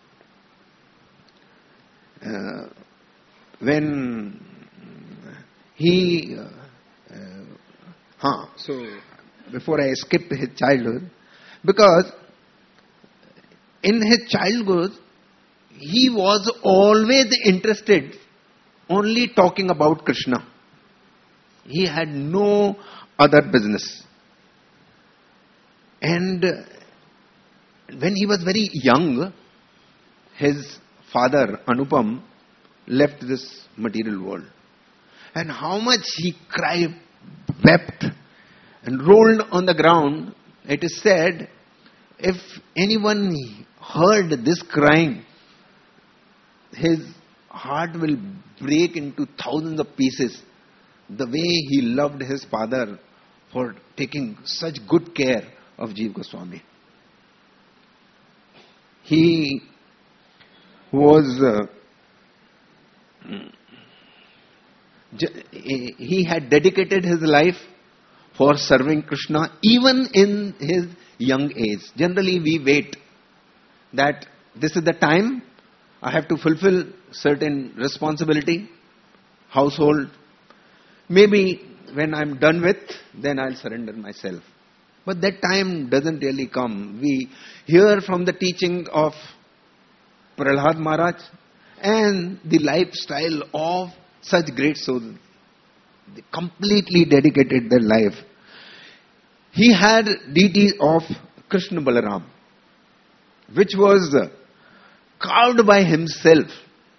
uh, when he, uh, uh, huh, so before I skip his childhood, because in his childhood, he was always interested only talking about Krishna. He had no other business. And when he was very young, his father, Anupam, left this material world. And how much he cried, wept, and rolled on the ground. It is said, if anyone heard this crying, his heart will break into thousands of pieces. The way he loved his father for taking such good care of Jiva Goswami. He was uh, he had dedicated his life for serving Krishna even in his young age. Generally we wait that this is the time I have to fulfill certain responsibility, household. Maybe when I'm done with, then I'll surrender myself. But that time doesn't really come. We hear from the teaching of Prahlad Maharaj and the lifestyle of such great souls. They completely dedicated their life. He had deities of Krishna Balaram. which was carved by himself.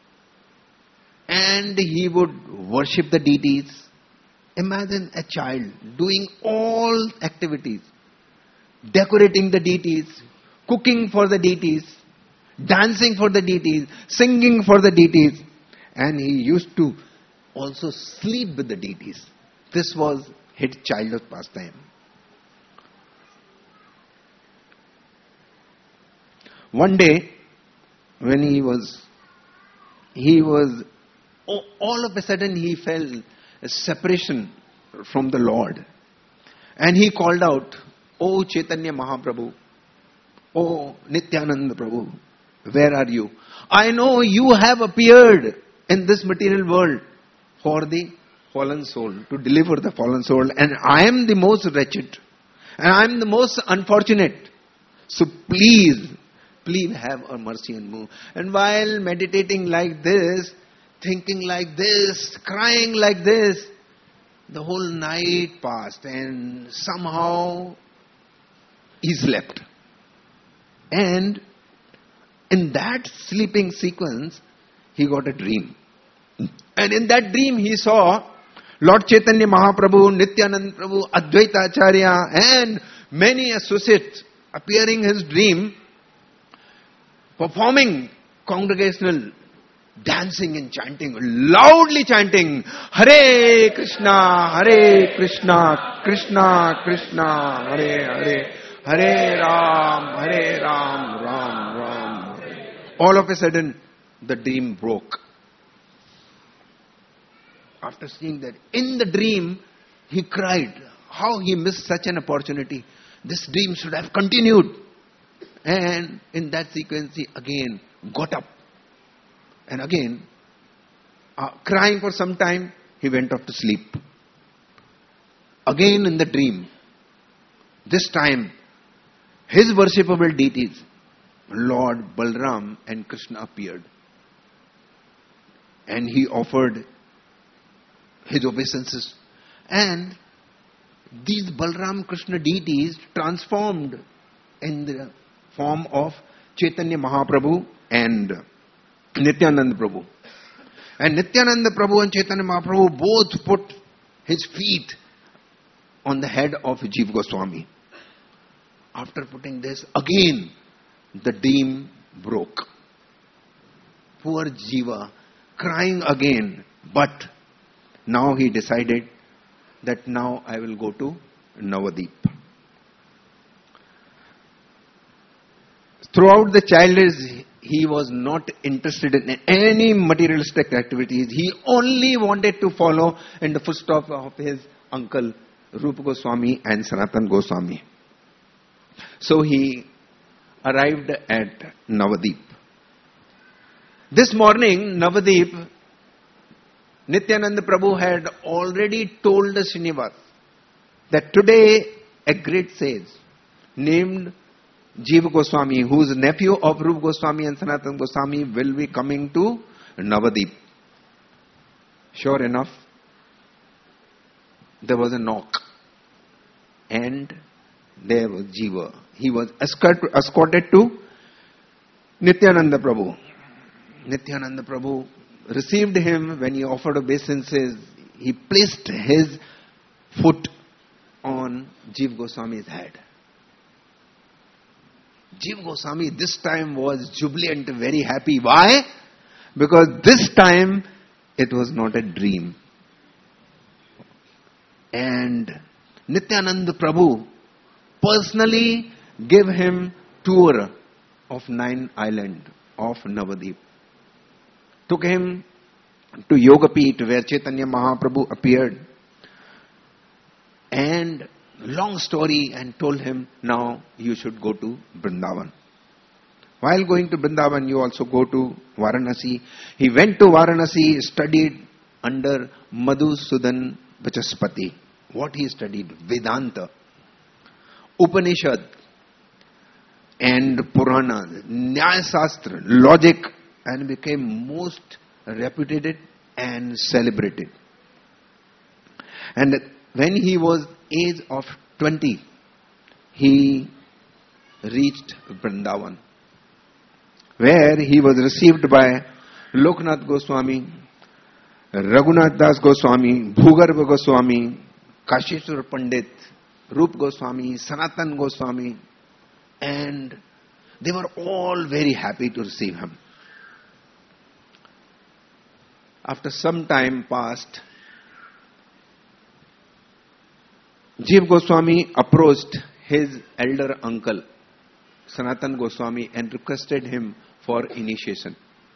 And he would worship the deities. Imagine a child doing all activities, decorating the deities, cooking for the deities, dancing for the deities, singing for the deities. And he used to also sleep with the deities. This was his childhood pastime. One day, when he was, he was, oh, all of a sudden he felt a separation from the Lord. And he called out, "Oh Chaitanya Mahaprabhu, oh Nityananda Prabhu, where are you? I know you have appeared in this material world for the fallen soul, to deliver the fallen soul. And I am the most wretched. And I am the most unfortunate. So please, please have a mercy on me." And while meditating like this, thinking like this, crying like this, the whole night passed and somehow he slept. And in that sleeping sequence, he got a dream. And in that dream he saw Lord Chaitanya Mahaprabhu, Nityananda Prabhu, Advaita Acharya and many associates appearing in his dream, performing congregational dancing and chanting, loudly chanting, "Hare Krishna, Hare Krishna, Krishna Krishna, Hare Hare, Hare Ram, Hare Ram, Ram Ram Hare." All of a sudden, the dream broke. After seeing that, in the dream, he cried, how he missed such an opportunity. This dream should have continued. And in that sequence, he again got up. And again, uh, crying for some time, he went off to sleep. Again in the dream, this time, his worshipable deities, Lord Balram and Krishna, appeared. And he offered his obeisances. And these Balram Krishna deities transformed in the form of Chaitanya Mahaprabhu and Nityananda Prabhu. And Nityananda Prabhu and Chaitanya Mahaprabhu both put his feet on the head of Jiva Goswami. After putting this, again the dream broke. Poor Jiva, crying again. But now he decided that now I will go to Navadip. Throughout the childhood, he was not interested in any materialistic activities. He only wanted to follow in the footsteps of his uncle Rupa Goswami and Sanatana Goswami. So he arrived at Navadip. This morning, Navadip, Nityananda Prabhu had already told Srinivas that today a great sage named Jiva Goswami, who is nephew of Rupa Goswami and Sanatana Goswami, will be coming to Navadip. Sure enough, there was a knock. And there was Jiva. He was escort, escorted to Nityananda Prabhu. Nityananda Prabhu received him. When he offered obeisances, he placed his foot on Jiva Goswami's head. Jiva Goswami this time was jubilant, very happy. Why? Because this time it was not a dream. And Nityananda Prabhu personally gave him tour of nine island of Navadip. Took him to Yogapeeth where Chaitanya Mahaprabhu appeared. And long story, and told him, now you should go to Vrindavan. While going to Vrindavan, you also go to Varanasi. He went to Varanasi, studied under Madhusudan Vachaspati. What he studied? Vedanta, Upanishad, and Purana, Nyaya Sastra, logic, and became most reputed and celebrated. And when he was age of twenty, he reached Vrindavan. where he was received by Loknath Goswami, Raghunath Das Goswami, Bhugarva Goswami, Kashishwar Pandit, Rup Goswami, Sanatan Goswami, and they were all very happy to receive him. After some time passed, Jiva Goswami approached his elder uncle, Sanatan Goswami, and requested him for initiation.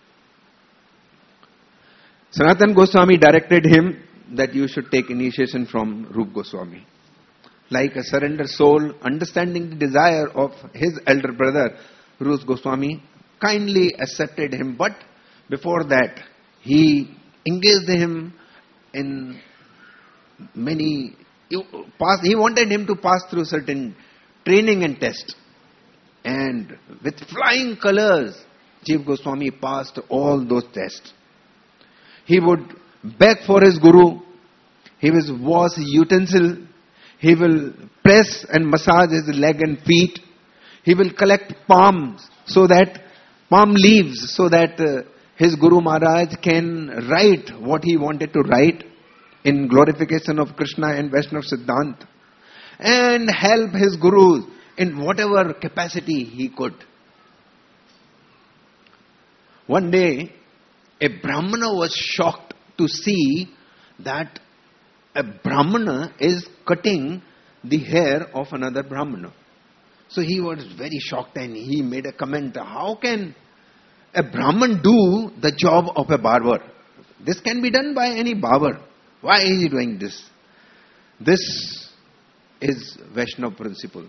Sanatan Goswami directed him that you should take initiation from Rup Goswami. Like a surrendered soul, understanding the desire of his elder brother, Rup Goswami kindly accepted him, but before that, he engaged him in many, he wanted him to pass through certain training and tests. And with flying colors, Jiva Goswami passed all those tests. He would beg for his guru, he will wash his utensil, he will press and massage his leg and feet, he will collect palms so that, palm leaves so that uh, his Guru Maharaj can write what he wanted to write in glorification of Krishna and Vaishnava Siddhanta, and help his Gurus in whatever capacity he could. One day, a Brahmana was shocked to see that a Brahmana is cutting the hair of another Brahmana. So he was very shocked and he made a comment, how can a Brahman do the job of a barber? This can be done by any barber. Why is he doing this? This is Vaishnava principle.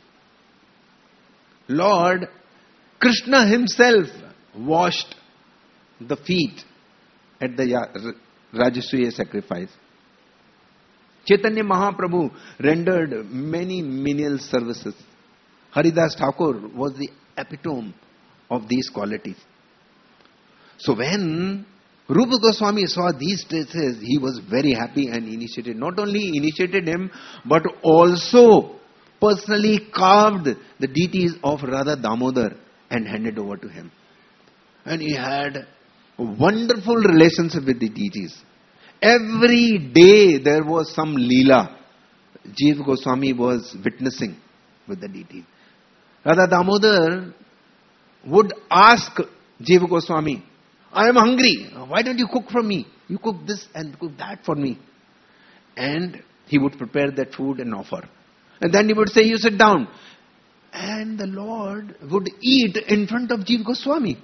Lord Krishna himself washed the feet at the Rajasuya sacrifice. Chaitanya Mahaprabhu rendered many menial services. Haridas Thakur was the epitome of these qualities. So when Rupa Goswami saw these traces, he was very happy and initiated. Not only initiated him, but also personally carved the deities of Radha Damodar and handed over to him. And he had a wonderful relationship with the deities. Every day there was some Leela Jiva Goswami was witnessing with the deities. Radha Damodar would ask Jiva Goswami, I am hungry. Why don't you cook for me? You cook this and cook that for me. And he would prepare that food and offer. And then he would say, you sit down. And the Lord would eat in front of Jiva Goswami.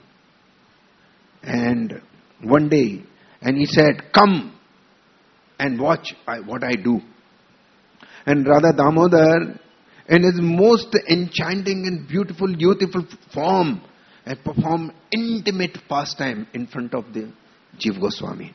And one day, and he said, come and watch what I do. And Radha Damodar, in his most enchanting and beautiful, beautiful form, and perform intimate pastime in front of the Jiva Goswami.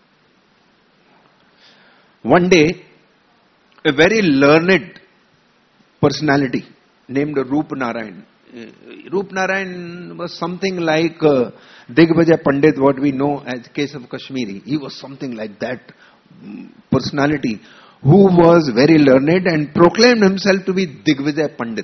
One day, a very learned personality named Rup Narayan. Uh, Rup Narayan was something like uh, Digvijay Pandit, what we know as Kesav Kashmiri. He was something like that personality who was very learned and proclaimed himself to be Digvijay Pandit.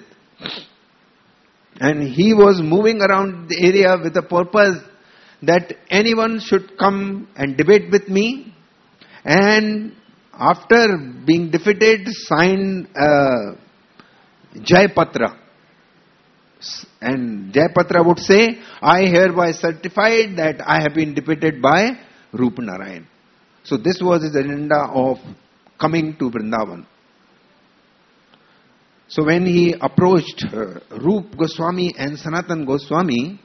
And he was moving around the area with a purpose that anyone should come and debate with me, and after being defeated, sign uh, Jai Patra. And Jai Patra would say, I hereby certified that I have been defeated by Rupa Narayan. So this was his agenda of coming to Vrindavan. So when he approached uh, Rup Goswami and Sanatan Goswami,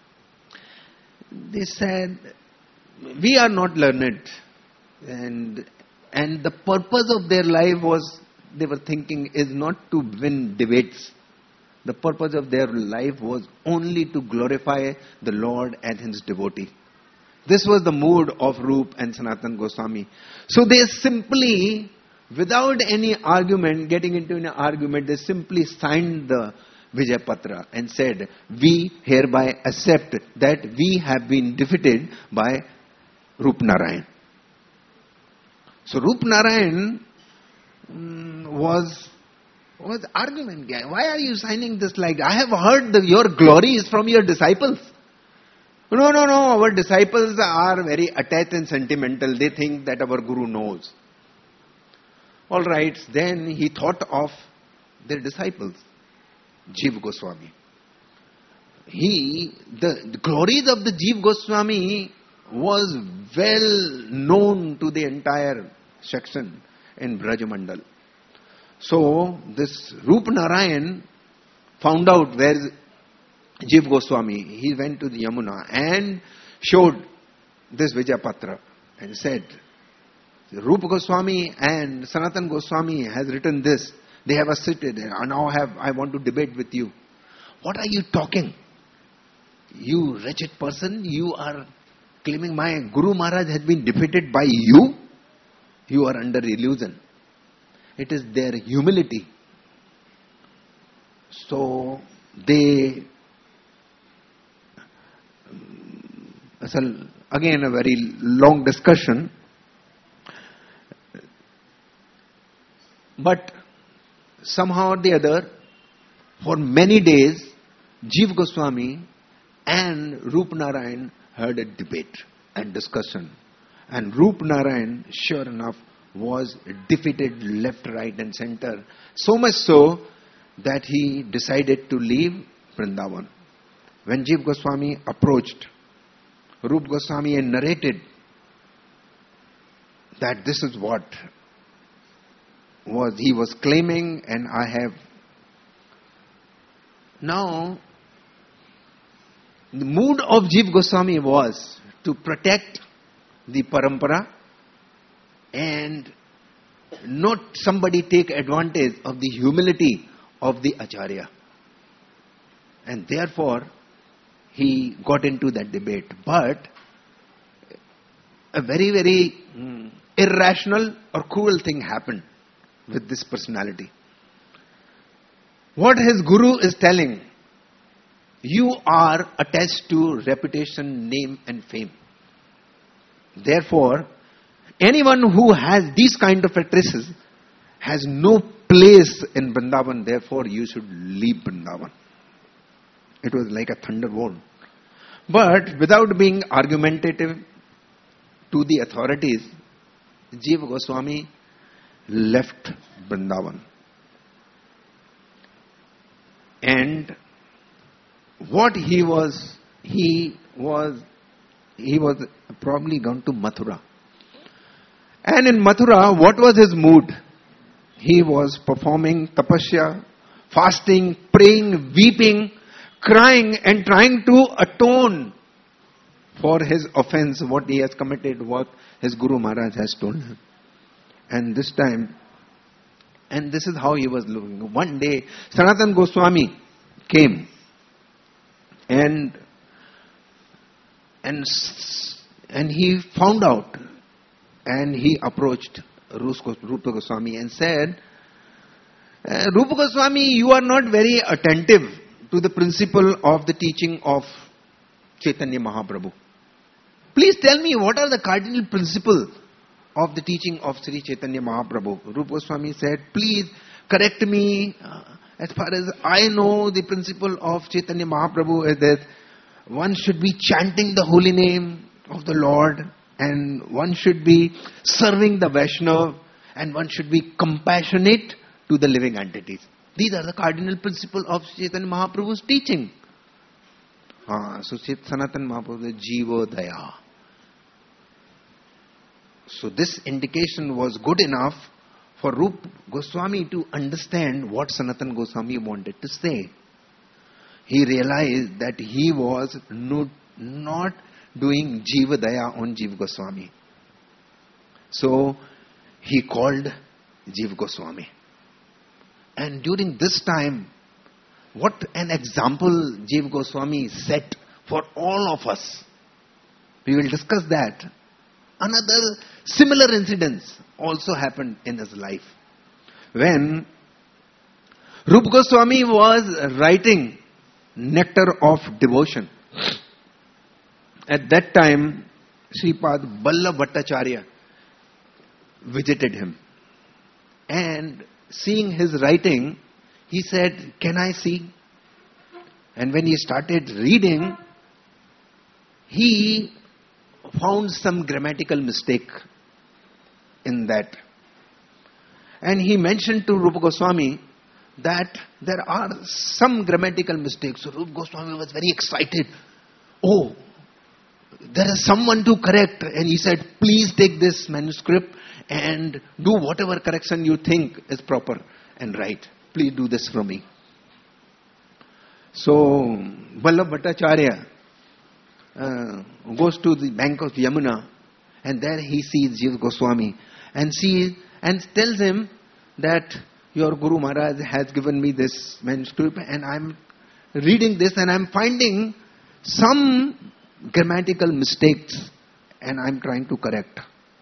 they said, we are not learned. And, and the purpose of their life was, they were thinking, is not to win debates. The purpose of their life was only to glorify the Lord and His devotee. This was the mood of Rup and Sanatan Goswami. So they simply, without any argument, getting into an argument, they simply signed the Vijay Patra and said, we hereby accept that we have been defeated by Rup Narayan. So Rup Narayan um, was, was argument guy. Why are you signing this like, I have heard the, your glories from your disciples. No, no, no, our disciples are very attached and sentimental. They think that our Guru knows. All right, then he thought of their disciples, Jiva Goswami. He, the, the glories of the Jiva Goswami was well known to the entire section in Brajamandal. So, this Rup Narayan found out where Jiva Goswami. He went to the Yamuna and showed this Vijayapatra and said, Rupa Goswami and Sanatan Goswami has written this. They have assisted and now have, I want to debate with you. What are you talking? You wretched person, you are claiming my Guru Maharaj has been defeated by you? You are under illusion. It is their humility. So, they, again a very long discussion, but somehow or the other, for many days, Jiva Goswami and Rup Narayan had a debate and discussion. And Rup Narayan, sure enough, was defeated left, right and center. So much so that he decided to leave Vrindavan. When Jiva Goswami approached, Rup Goswami and narrated that this is what was he was claiming and I have. Now, the mood of Jiva Goswami was to protect the parampara and not somebody take advantage of the humility of the Acharya. And therefore, he got into that debate. But a very, very mm, irrational or cruel thing happened with this personality. What his guru is telling, you are attached to reputation, name and fame. Therefore, anyone who has these kind of addresses has no place in Vrindavan. Therefore, you should leave Vrindavan. It was like a thunderbolt. But without being argumentative to the authorities, Jiva Goswami left Vrindavan. And what he was, he was, he was probably gone to Mathura. And in Mathura, what was his mood? He was performing tapasya, fasting, praying, weeping, crying and trying to atone for his offense, what he has committed, what his Guru Maharaj has told him. And this time, and this is how he was looking. One day, Sanatan Goswami came and and and he found out and he approached Rupa Goswami and said, Rupa Goswami, you are not very attentive to the principle of the teaching of Chaitanya Mahaprabhu. Please tell me what are the cardinal principles of the teaching of Sri Chaitanya Mahaprabhu. Rupa Goswami said, please correct me. Uh, as far as I know, the principle of Chaitanya Mahaprabhu is that one should be chanting the holy name of the Lord and one should be serving the Vaishnava and one should be compassionate to the living entities. These are the cardinal principles of Chaitanya Mahaprabhu's teaching. Ah, so Sanatan Mahaprabhu is Jiva Daya. So this indication was good enough for Rupa Goswami to understand what Sanatan Goswami wanted to say. He realized that he was no, not doing Jiva Daya on Jiva Goswami. So he called Jiva Goswami. And during this time, what an example Jiva Goswami set for all of us. We will discuss that. Another similar incidents also happened in his life. When Rupa Goswami was writing Nectar of Devotion, at that time Sripad Ballabh Bhattacharya visited him. And seeing his writing, he said, can I see? And when he started reading, he found some grammatical mistake in that. And he mentioned to Rupa Goswami that there are some grammatical mistakes. So Rupa Goswami was very excited. Oh, there is someone to correct. And he said, please take this manuscript and do whatever correction you think is proper and right. Please do this for me. So Vallabh Bhattacharya uh, goes to the bank of Yamuna, and there he sees Jiva Goswami and sees and tells him that your Guru Maharaj has given me this manuscript and I'm reading this and I'm finding some grammatical mistakes and I'm trying to correct.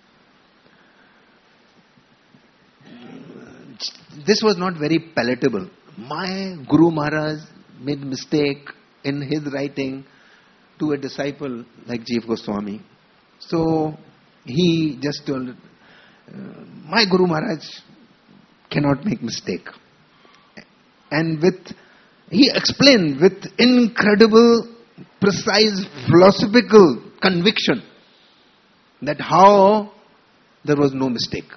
This was not very palatable. My Guru Maharaj made mistake in his writing to a disciple like Jiva Goswami. So he just told, uh, my Guru Maharaj cannot make mistake. And with, he explained with incredible, precise, philosophical conviction that how there was no mistake.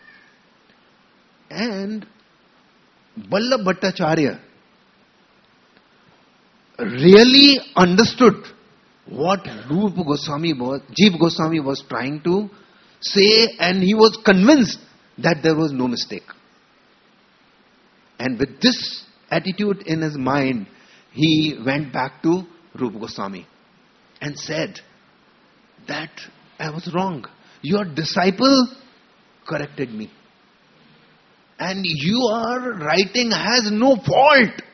And Vallabh Bhattacharya really understood what Rupa Goswami was, Jiva Goswami was trying to say, and he was convinced that there was no mistake. And with this attitude in his mind, he went back to Rupa Goswami and said that I was wrong. Your disciple corrected me. And your writing has no fault.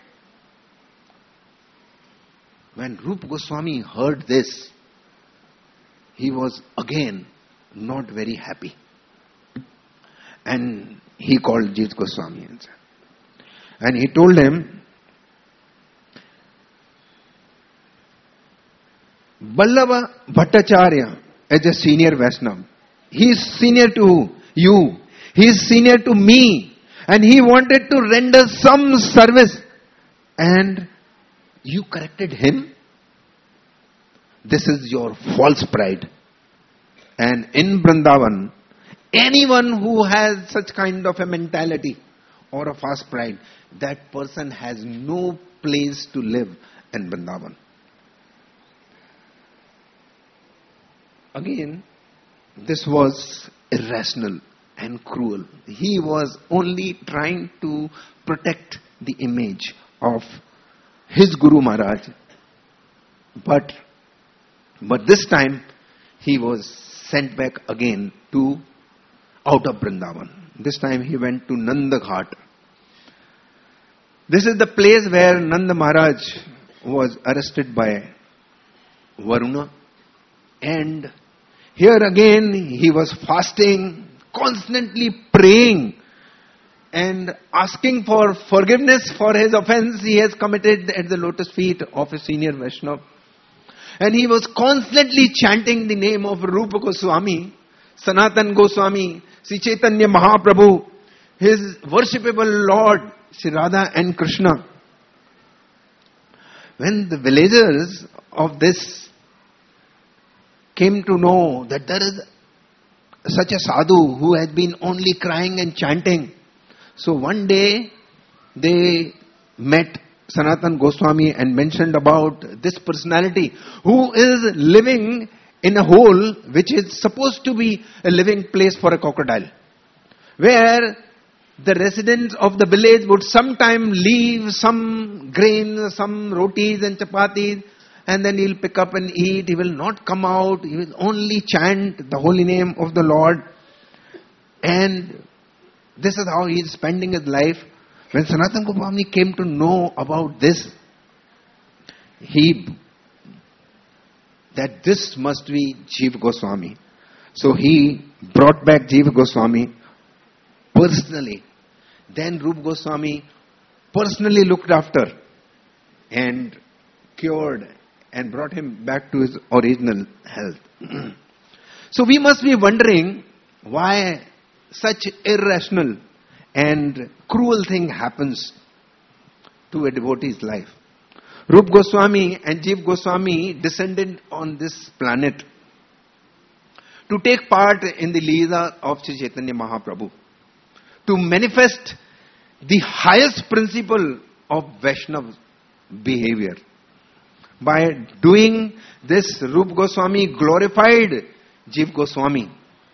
When Rupa Goswami heard this, he was again not very happy. And he called Jiva Goswami and said, and he told him, Vallabh Bhattacharya is a senior Vaishnava. He is senior to you. He is senior to me. And he wanted to render some service. And you corrected him? This is your false pride. And in Vrindavan, anyone who has such kind of a mentality or a false pride, that person has no place to live in Vrindavan. Again, this was irrational and cruel. He was only trying to protect the image of his Guru Maharaj. But, but this time, he was sent back again to out of Vrindavan. This time he went to Nanda Ghat. This is the place where Nanda Maharaj was arrested by Varuna. And here again he was fasting, constantly praying and asking for forgiveness for his offense he has committed at the lotus feet of a senior Vaishnava. And he was constantly chanting the name of Rupa Goswami, Sanatan Goswami, Sri Chaitanya Mahaprabhu, his worshipable Lord, Sri Radha and Krishna. When the villagers of this came to know that there is such a sadhu who has been only crying and chanting, so one day they met Sanatan Goswami and mentioned about this personality who is living in a hole which is supposed to be a living place for a crocodile, where the residents of the village would sometime leave some grain, some rotis and chapatis, and then he'll pick up and eat. He will not come out. He will only chant the holy name of the Lord. And this is how he is spending his life. When Sanatan Goswami came to know about this, he that this must be Jiva Goswami. So he brought back Jiva Goswami personally. Then Rupa Goswami personally looked after and cured and brought him back to his original health. So we must be wondering why such irrational and cruel thing happens to a devotee's life. Rup Goswami and Jiva Goswami descended on this planet to take part in the Leela of Sri Chaitanya Mahaprabhu, to manifest the highest principle of Vaishnava behavior. By doing this, Rup Goswami glorified Jiva Goswami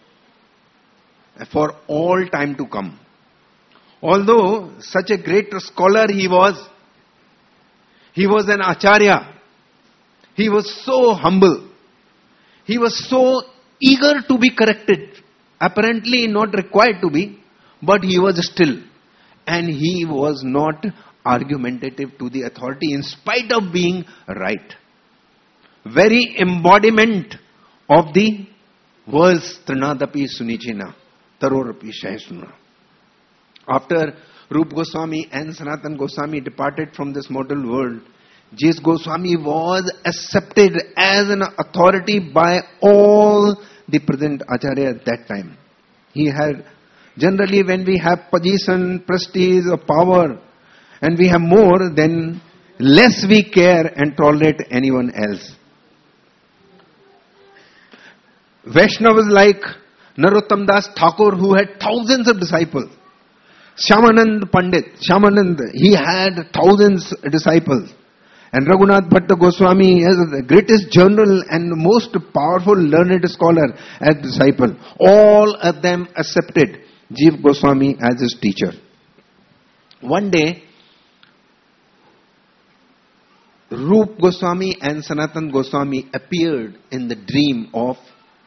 for all time to come. Although such a great scholar he was, he was an acharya. He was so humble. He was so eager to be corrected. Apparently not required to be, but he was still. And he was not argumentative to the authority in spite of being right. Very embodiment of the verse Trinadapi Sunichina, Tarorapi Shaisuna. After Rup Goswami and Sanatan Goswami departed from this mortal world, Jiva Goswami was accepted as an authority by all the present Acharya at that time. He had, generally when we have position, prestige or power, and we have more, then less we care and tolerate anyone else. Vaishnavas like Narottam Das Thakur, who had thousands of disciples. Shyamanand Pandit, Shyamanand, he had thousands of disciples. And Raghunath Bhatta Goswami is the greatest general and most powerful learned scholar as disciple. All of them accepted Jiva Goswami as his teacher. One day, Rup Goswami and Sanatan Goswami appeared in the dream of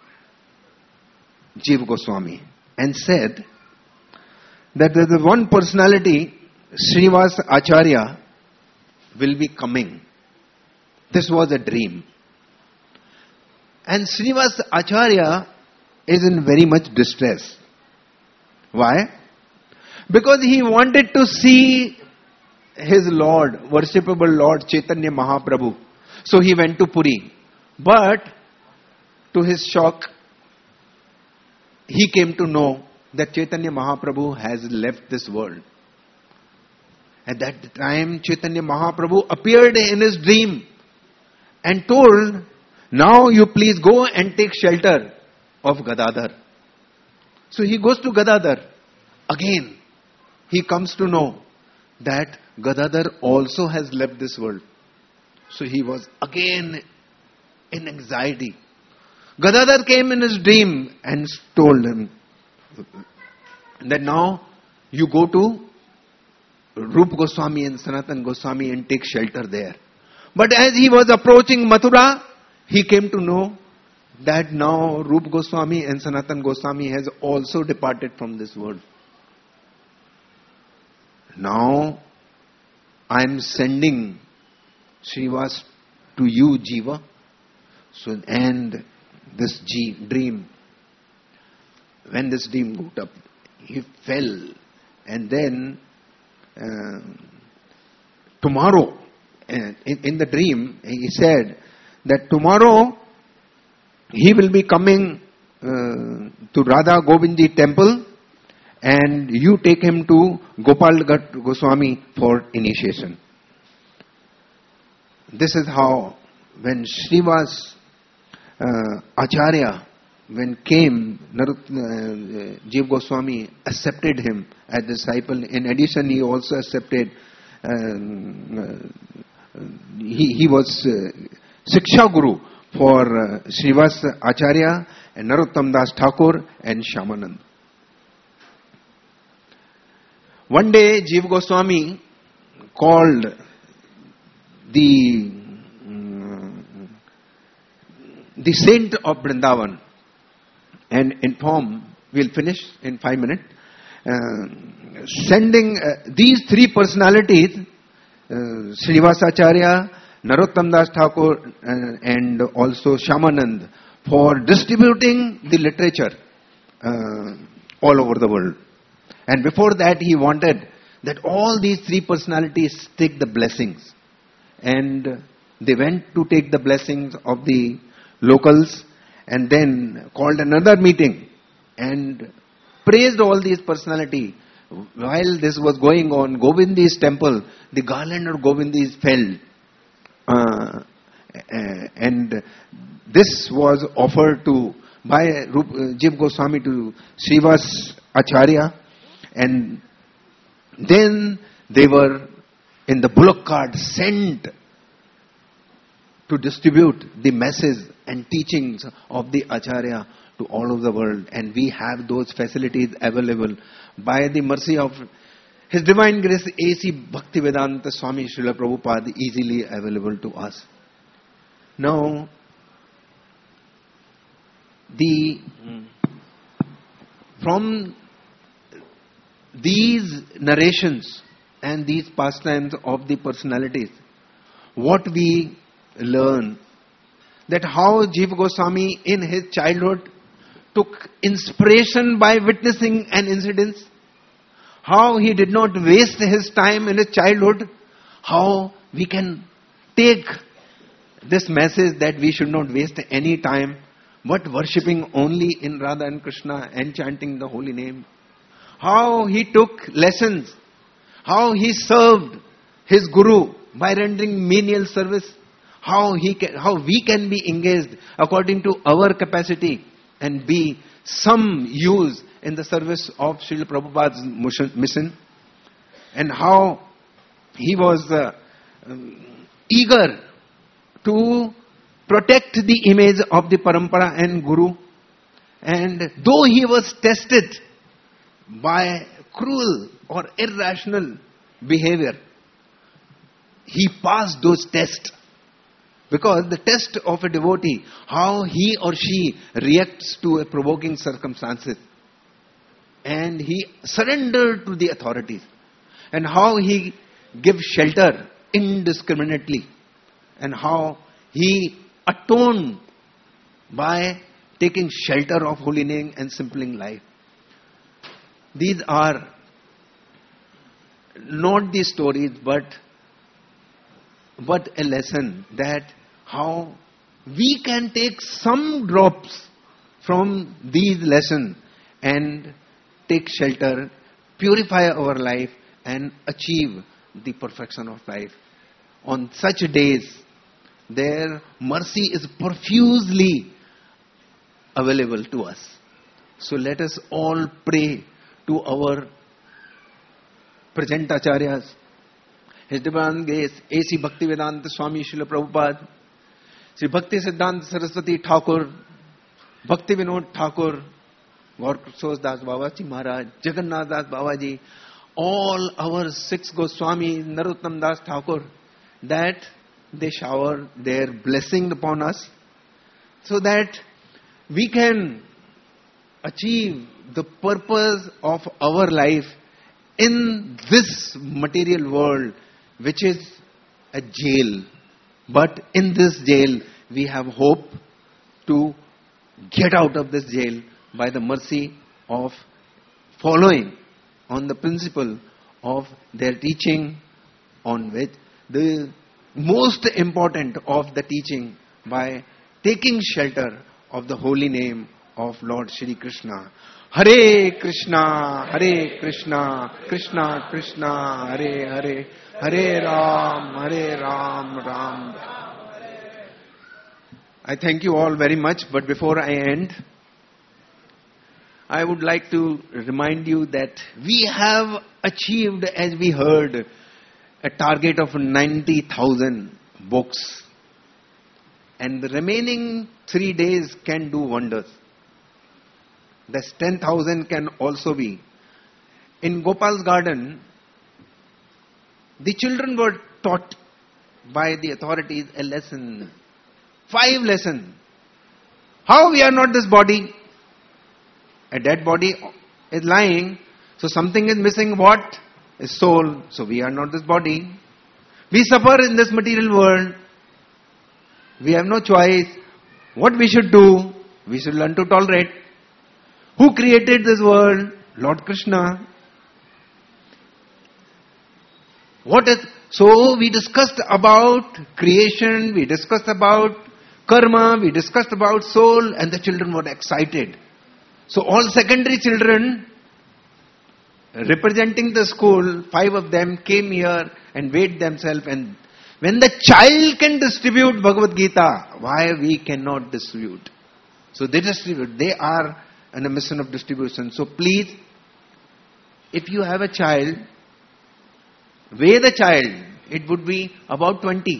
Jiva Goswami and said that there is one personality, Srinivas Acharya, will be coming. This was a dream. And Srinivas Acharya is in very much distress. Why? Because he wanted to see his Lord, worshipable Lord Chaitanya Mahaprabhu. So he went to Puri. But to his shock, he came to know that Chaitanya Mahaprabhu has left this world. At that time, Chaitanya Mahaprabhu appeared in his dream and told, now you please go and take shelter of Gadadhar. So he goes to Gadadhar. Again, he comes to know that Gadadhar also has left this world. So he was again in anxiety. Gadadhar came in his dream and told him that now you go to Rup Goswami and Sanatan Goswami and take shelter there. But as he was approaching Mathura, he came to know that now Rup Goswami and Sanatan Goswami has also departed from this world. Now I am sending Srinivas to you, Jiva. So, and this G, dream, when this dream got up, he fell. And then uh, tomorrow, uh, in, in the dream, he said that tomorrow he will be coming uh, to Radha Govindji temple, and you take him to Gopal Goswami for initiation. This is how, when Srinivas uh, Acharya, when came, Narut, uh, Jiva Goswami accepted him as disciple. In addition, he also accepted, um, uh, he, he was uh, Siksha Guru for uh, Srinivas Acharya and Narottam Das Thakur and Shyamanand. One day, Jiva Goswami called the um, the saint of Vrindavan and informed, we'll finish in five minutes, uh, sending uh, these three personalities, uh, Srinivas Acharya, Narottam Das Thakur, uh, and also Shyamanand, for distributing the literature uh, all over the world. And before that, he wanted that all these three personalities take the blessings. And they went to take the blessings of the locals and then called another meeting and praised all these personalities. While this was going on, Govindi's temple, the garland of Govindis fell. And this was offered to by Rup, uh, Jiva Goswami to Srivas Acharya, and then they were in the bullock cart sent to distribute the message and teachings of the Acharya to all over the world. And we have those facilities available by the mercy of His Divine Grace, A C Bhaktivedanta Swami Srila Prabhupada, easily available to us. Now, the from these narrations and these pastimes of the personalities, what we learn, that how Jiva Goswami in his childhood took inspiration by witnessing an incident, how he did not waste his time in his childhood, how we can take this message that we should not waste any time but worshipping only in Radha and Krishna and chanting the holy name. How he took lessons, how he served his Guru by rendering menial service, how he can, how we can be engaged according to our capacity and be some use in the service of Srila Prabhupada's mission, and how he was uh, um, eager to protect the image of the Parampara and Guru. And though he was tested by cruel or irrational behavior, he passed those tests. Because the test of a devotee, how he or she reacts to a provoking circumstances. And he surrendered to the authorities. And how he gives shelter indiscriminately. And how he atoned by taking shelter of holy name and simpling life. These are not the stories, but but a lesson that how we can take some drops from these lessons and take shelter, purify our life and achieve the perfection of life. On such days, their mercy is profusely available to us. So let us all pray to our present Acharyas, His Divine Grace, A C Bhaktivedanta Swami Srila Prabhupada, Sri Bhakti Siddhanta Saraswati Thakur, Bhakti Vinod Thakur, Gaur Kishore Das Babaji Maharaj, Jagannath Das Babaji, all our six Goswami, Narottam Das Thakur, that they shower their blessing upon us so that we can achieve the purpose of our life in this material world, which is a jail. But in this jail, we have hope to get out of this jail by the mercy of following on the principle of their teaching, on which the most important of the teaching, by taking shelter of the holy name of Lord Shri Krishna. Hare Krishna, Hare Krishna, Krishna Krishna, Hare Hare, Hare Ram, Hare Ram, Ram. I thank you all very much, but before I end, I would like to remind you that we have achieved, as we heard, a target of ninety thousand books. And the remaining three days can do wonders. This ten thousand can also be. In Gopal's garden, the children were taught by the authorities a lesson. Five lessons. How we are not this body. A dead body is lying. So something is missing. What? A soul. So we are not this body. We suffer in this material world. We have no choice. What we should do? We should learn to tolerate. Who created this world? Lord Krishna. What is, so we discussed about creation, we discussed about karma, we discussed about soul, and the children were excited. So all secondary children, representing the school, five of them came here and weighed themselves, and When the child can distribute Bhagavad Gita, why we cannot distribute? So they distribute. They are in a mission of distribution. So please, if you have a child, weigh the child. It would be about twenty.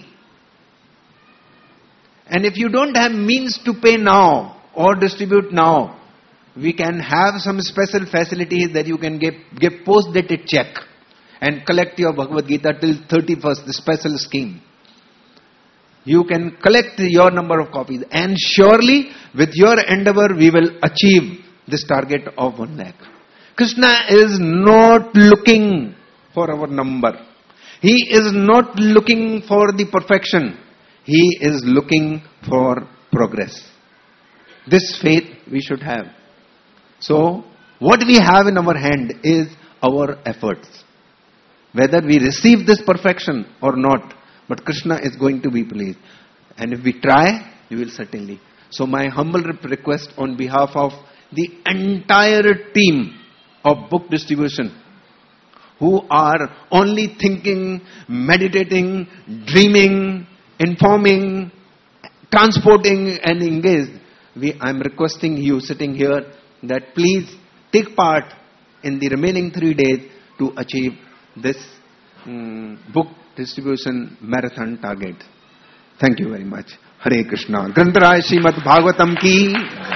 And if you don't have means to pay now or distribute now, we can have some special facilities that you can give, give post-dated check and collect your Bhagavad Gita till thirty-first, the special scheme. You can collect your number of copies, and surely with your endeavor we will achieve this target of one lakh. Krishna is not looking for our number. He is not looking for the perfection. He is looking for progress. This faith we should have. So, what we have in our hand is our efforts. Whether we receive this perfection or not, but Krishna is going to be pleased. And if we try, we will certainly. So my humble request on behalf of the entire team of book distribution, who are only thinking, meditating, dreaming, informing, transporting and engaged, we, I am requesting you sitting here that please take part in the remaining three days to achieve this um, book distribution marathon target. Thank you very much. Hare Krishna. Grantaraj Srimad Bhagavatam ki.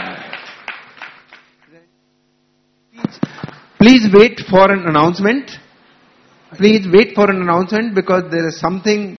Please wait for an announcement. Please wait for an announcement because there is something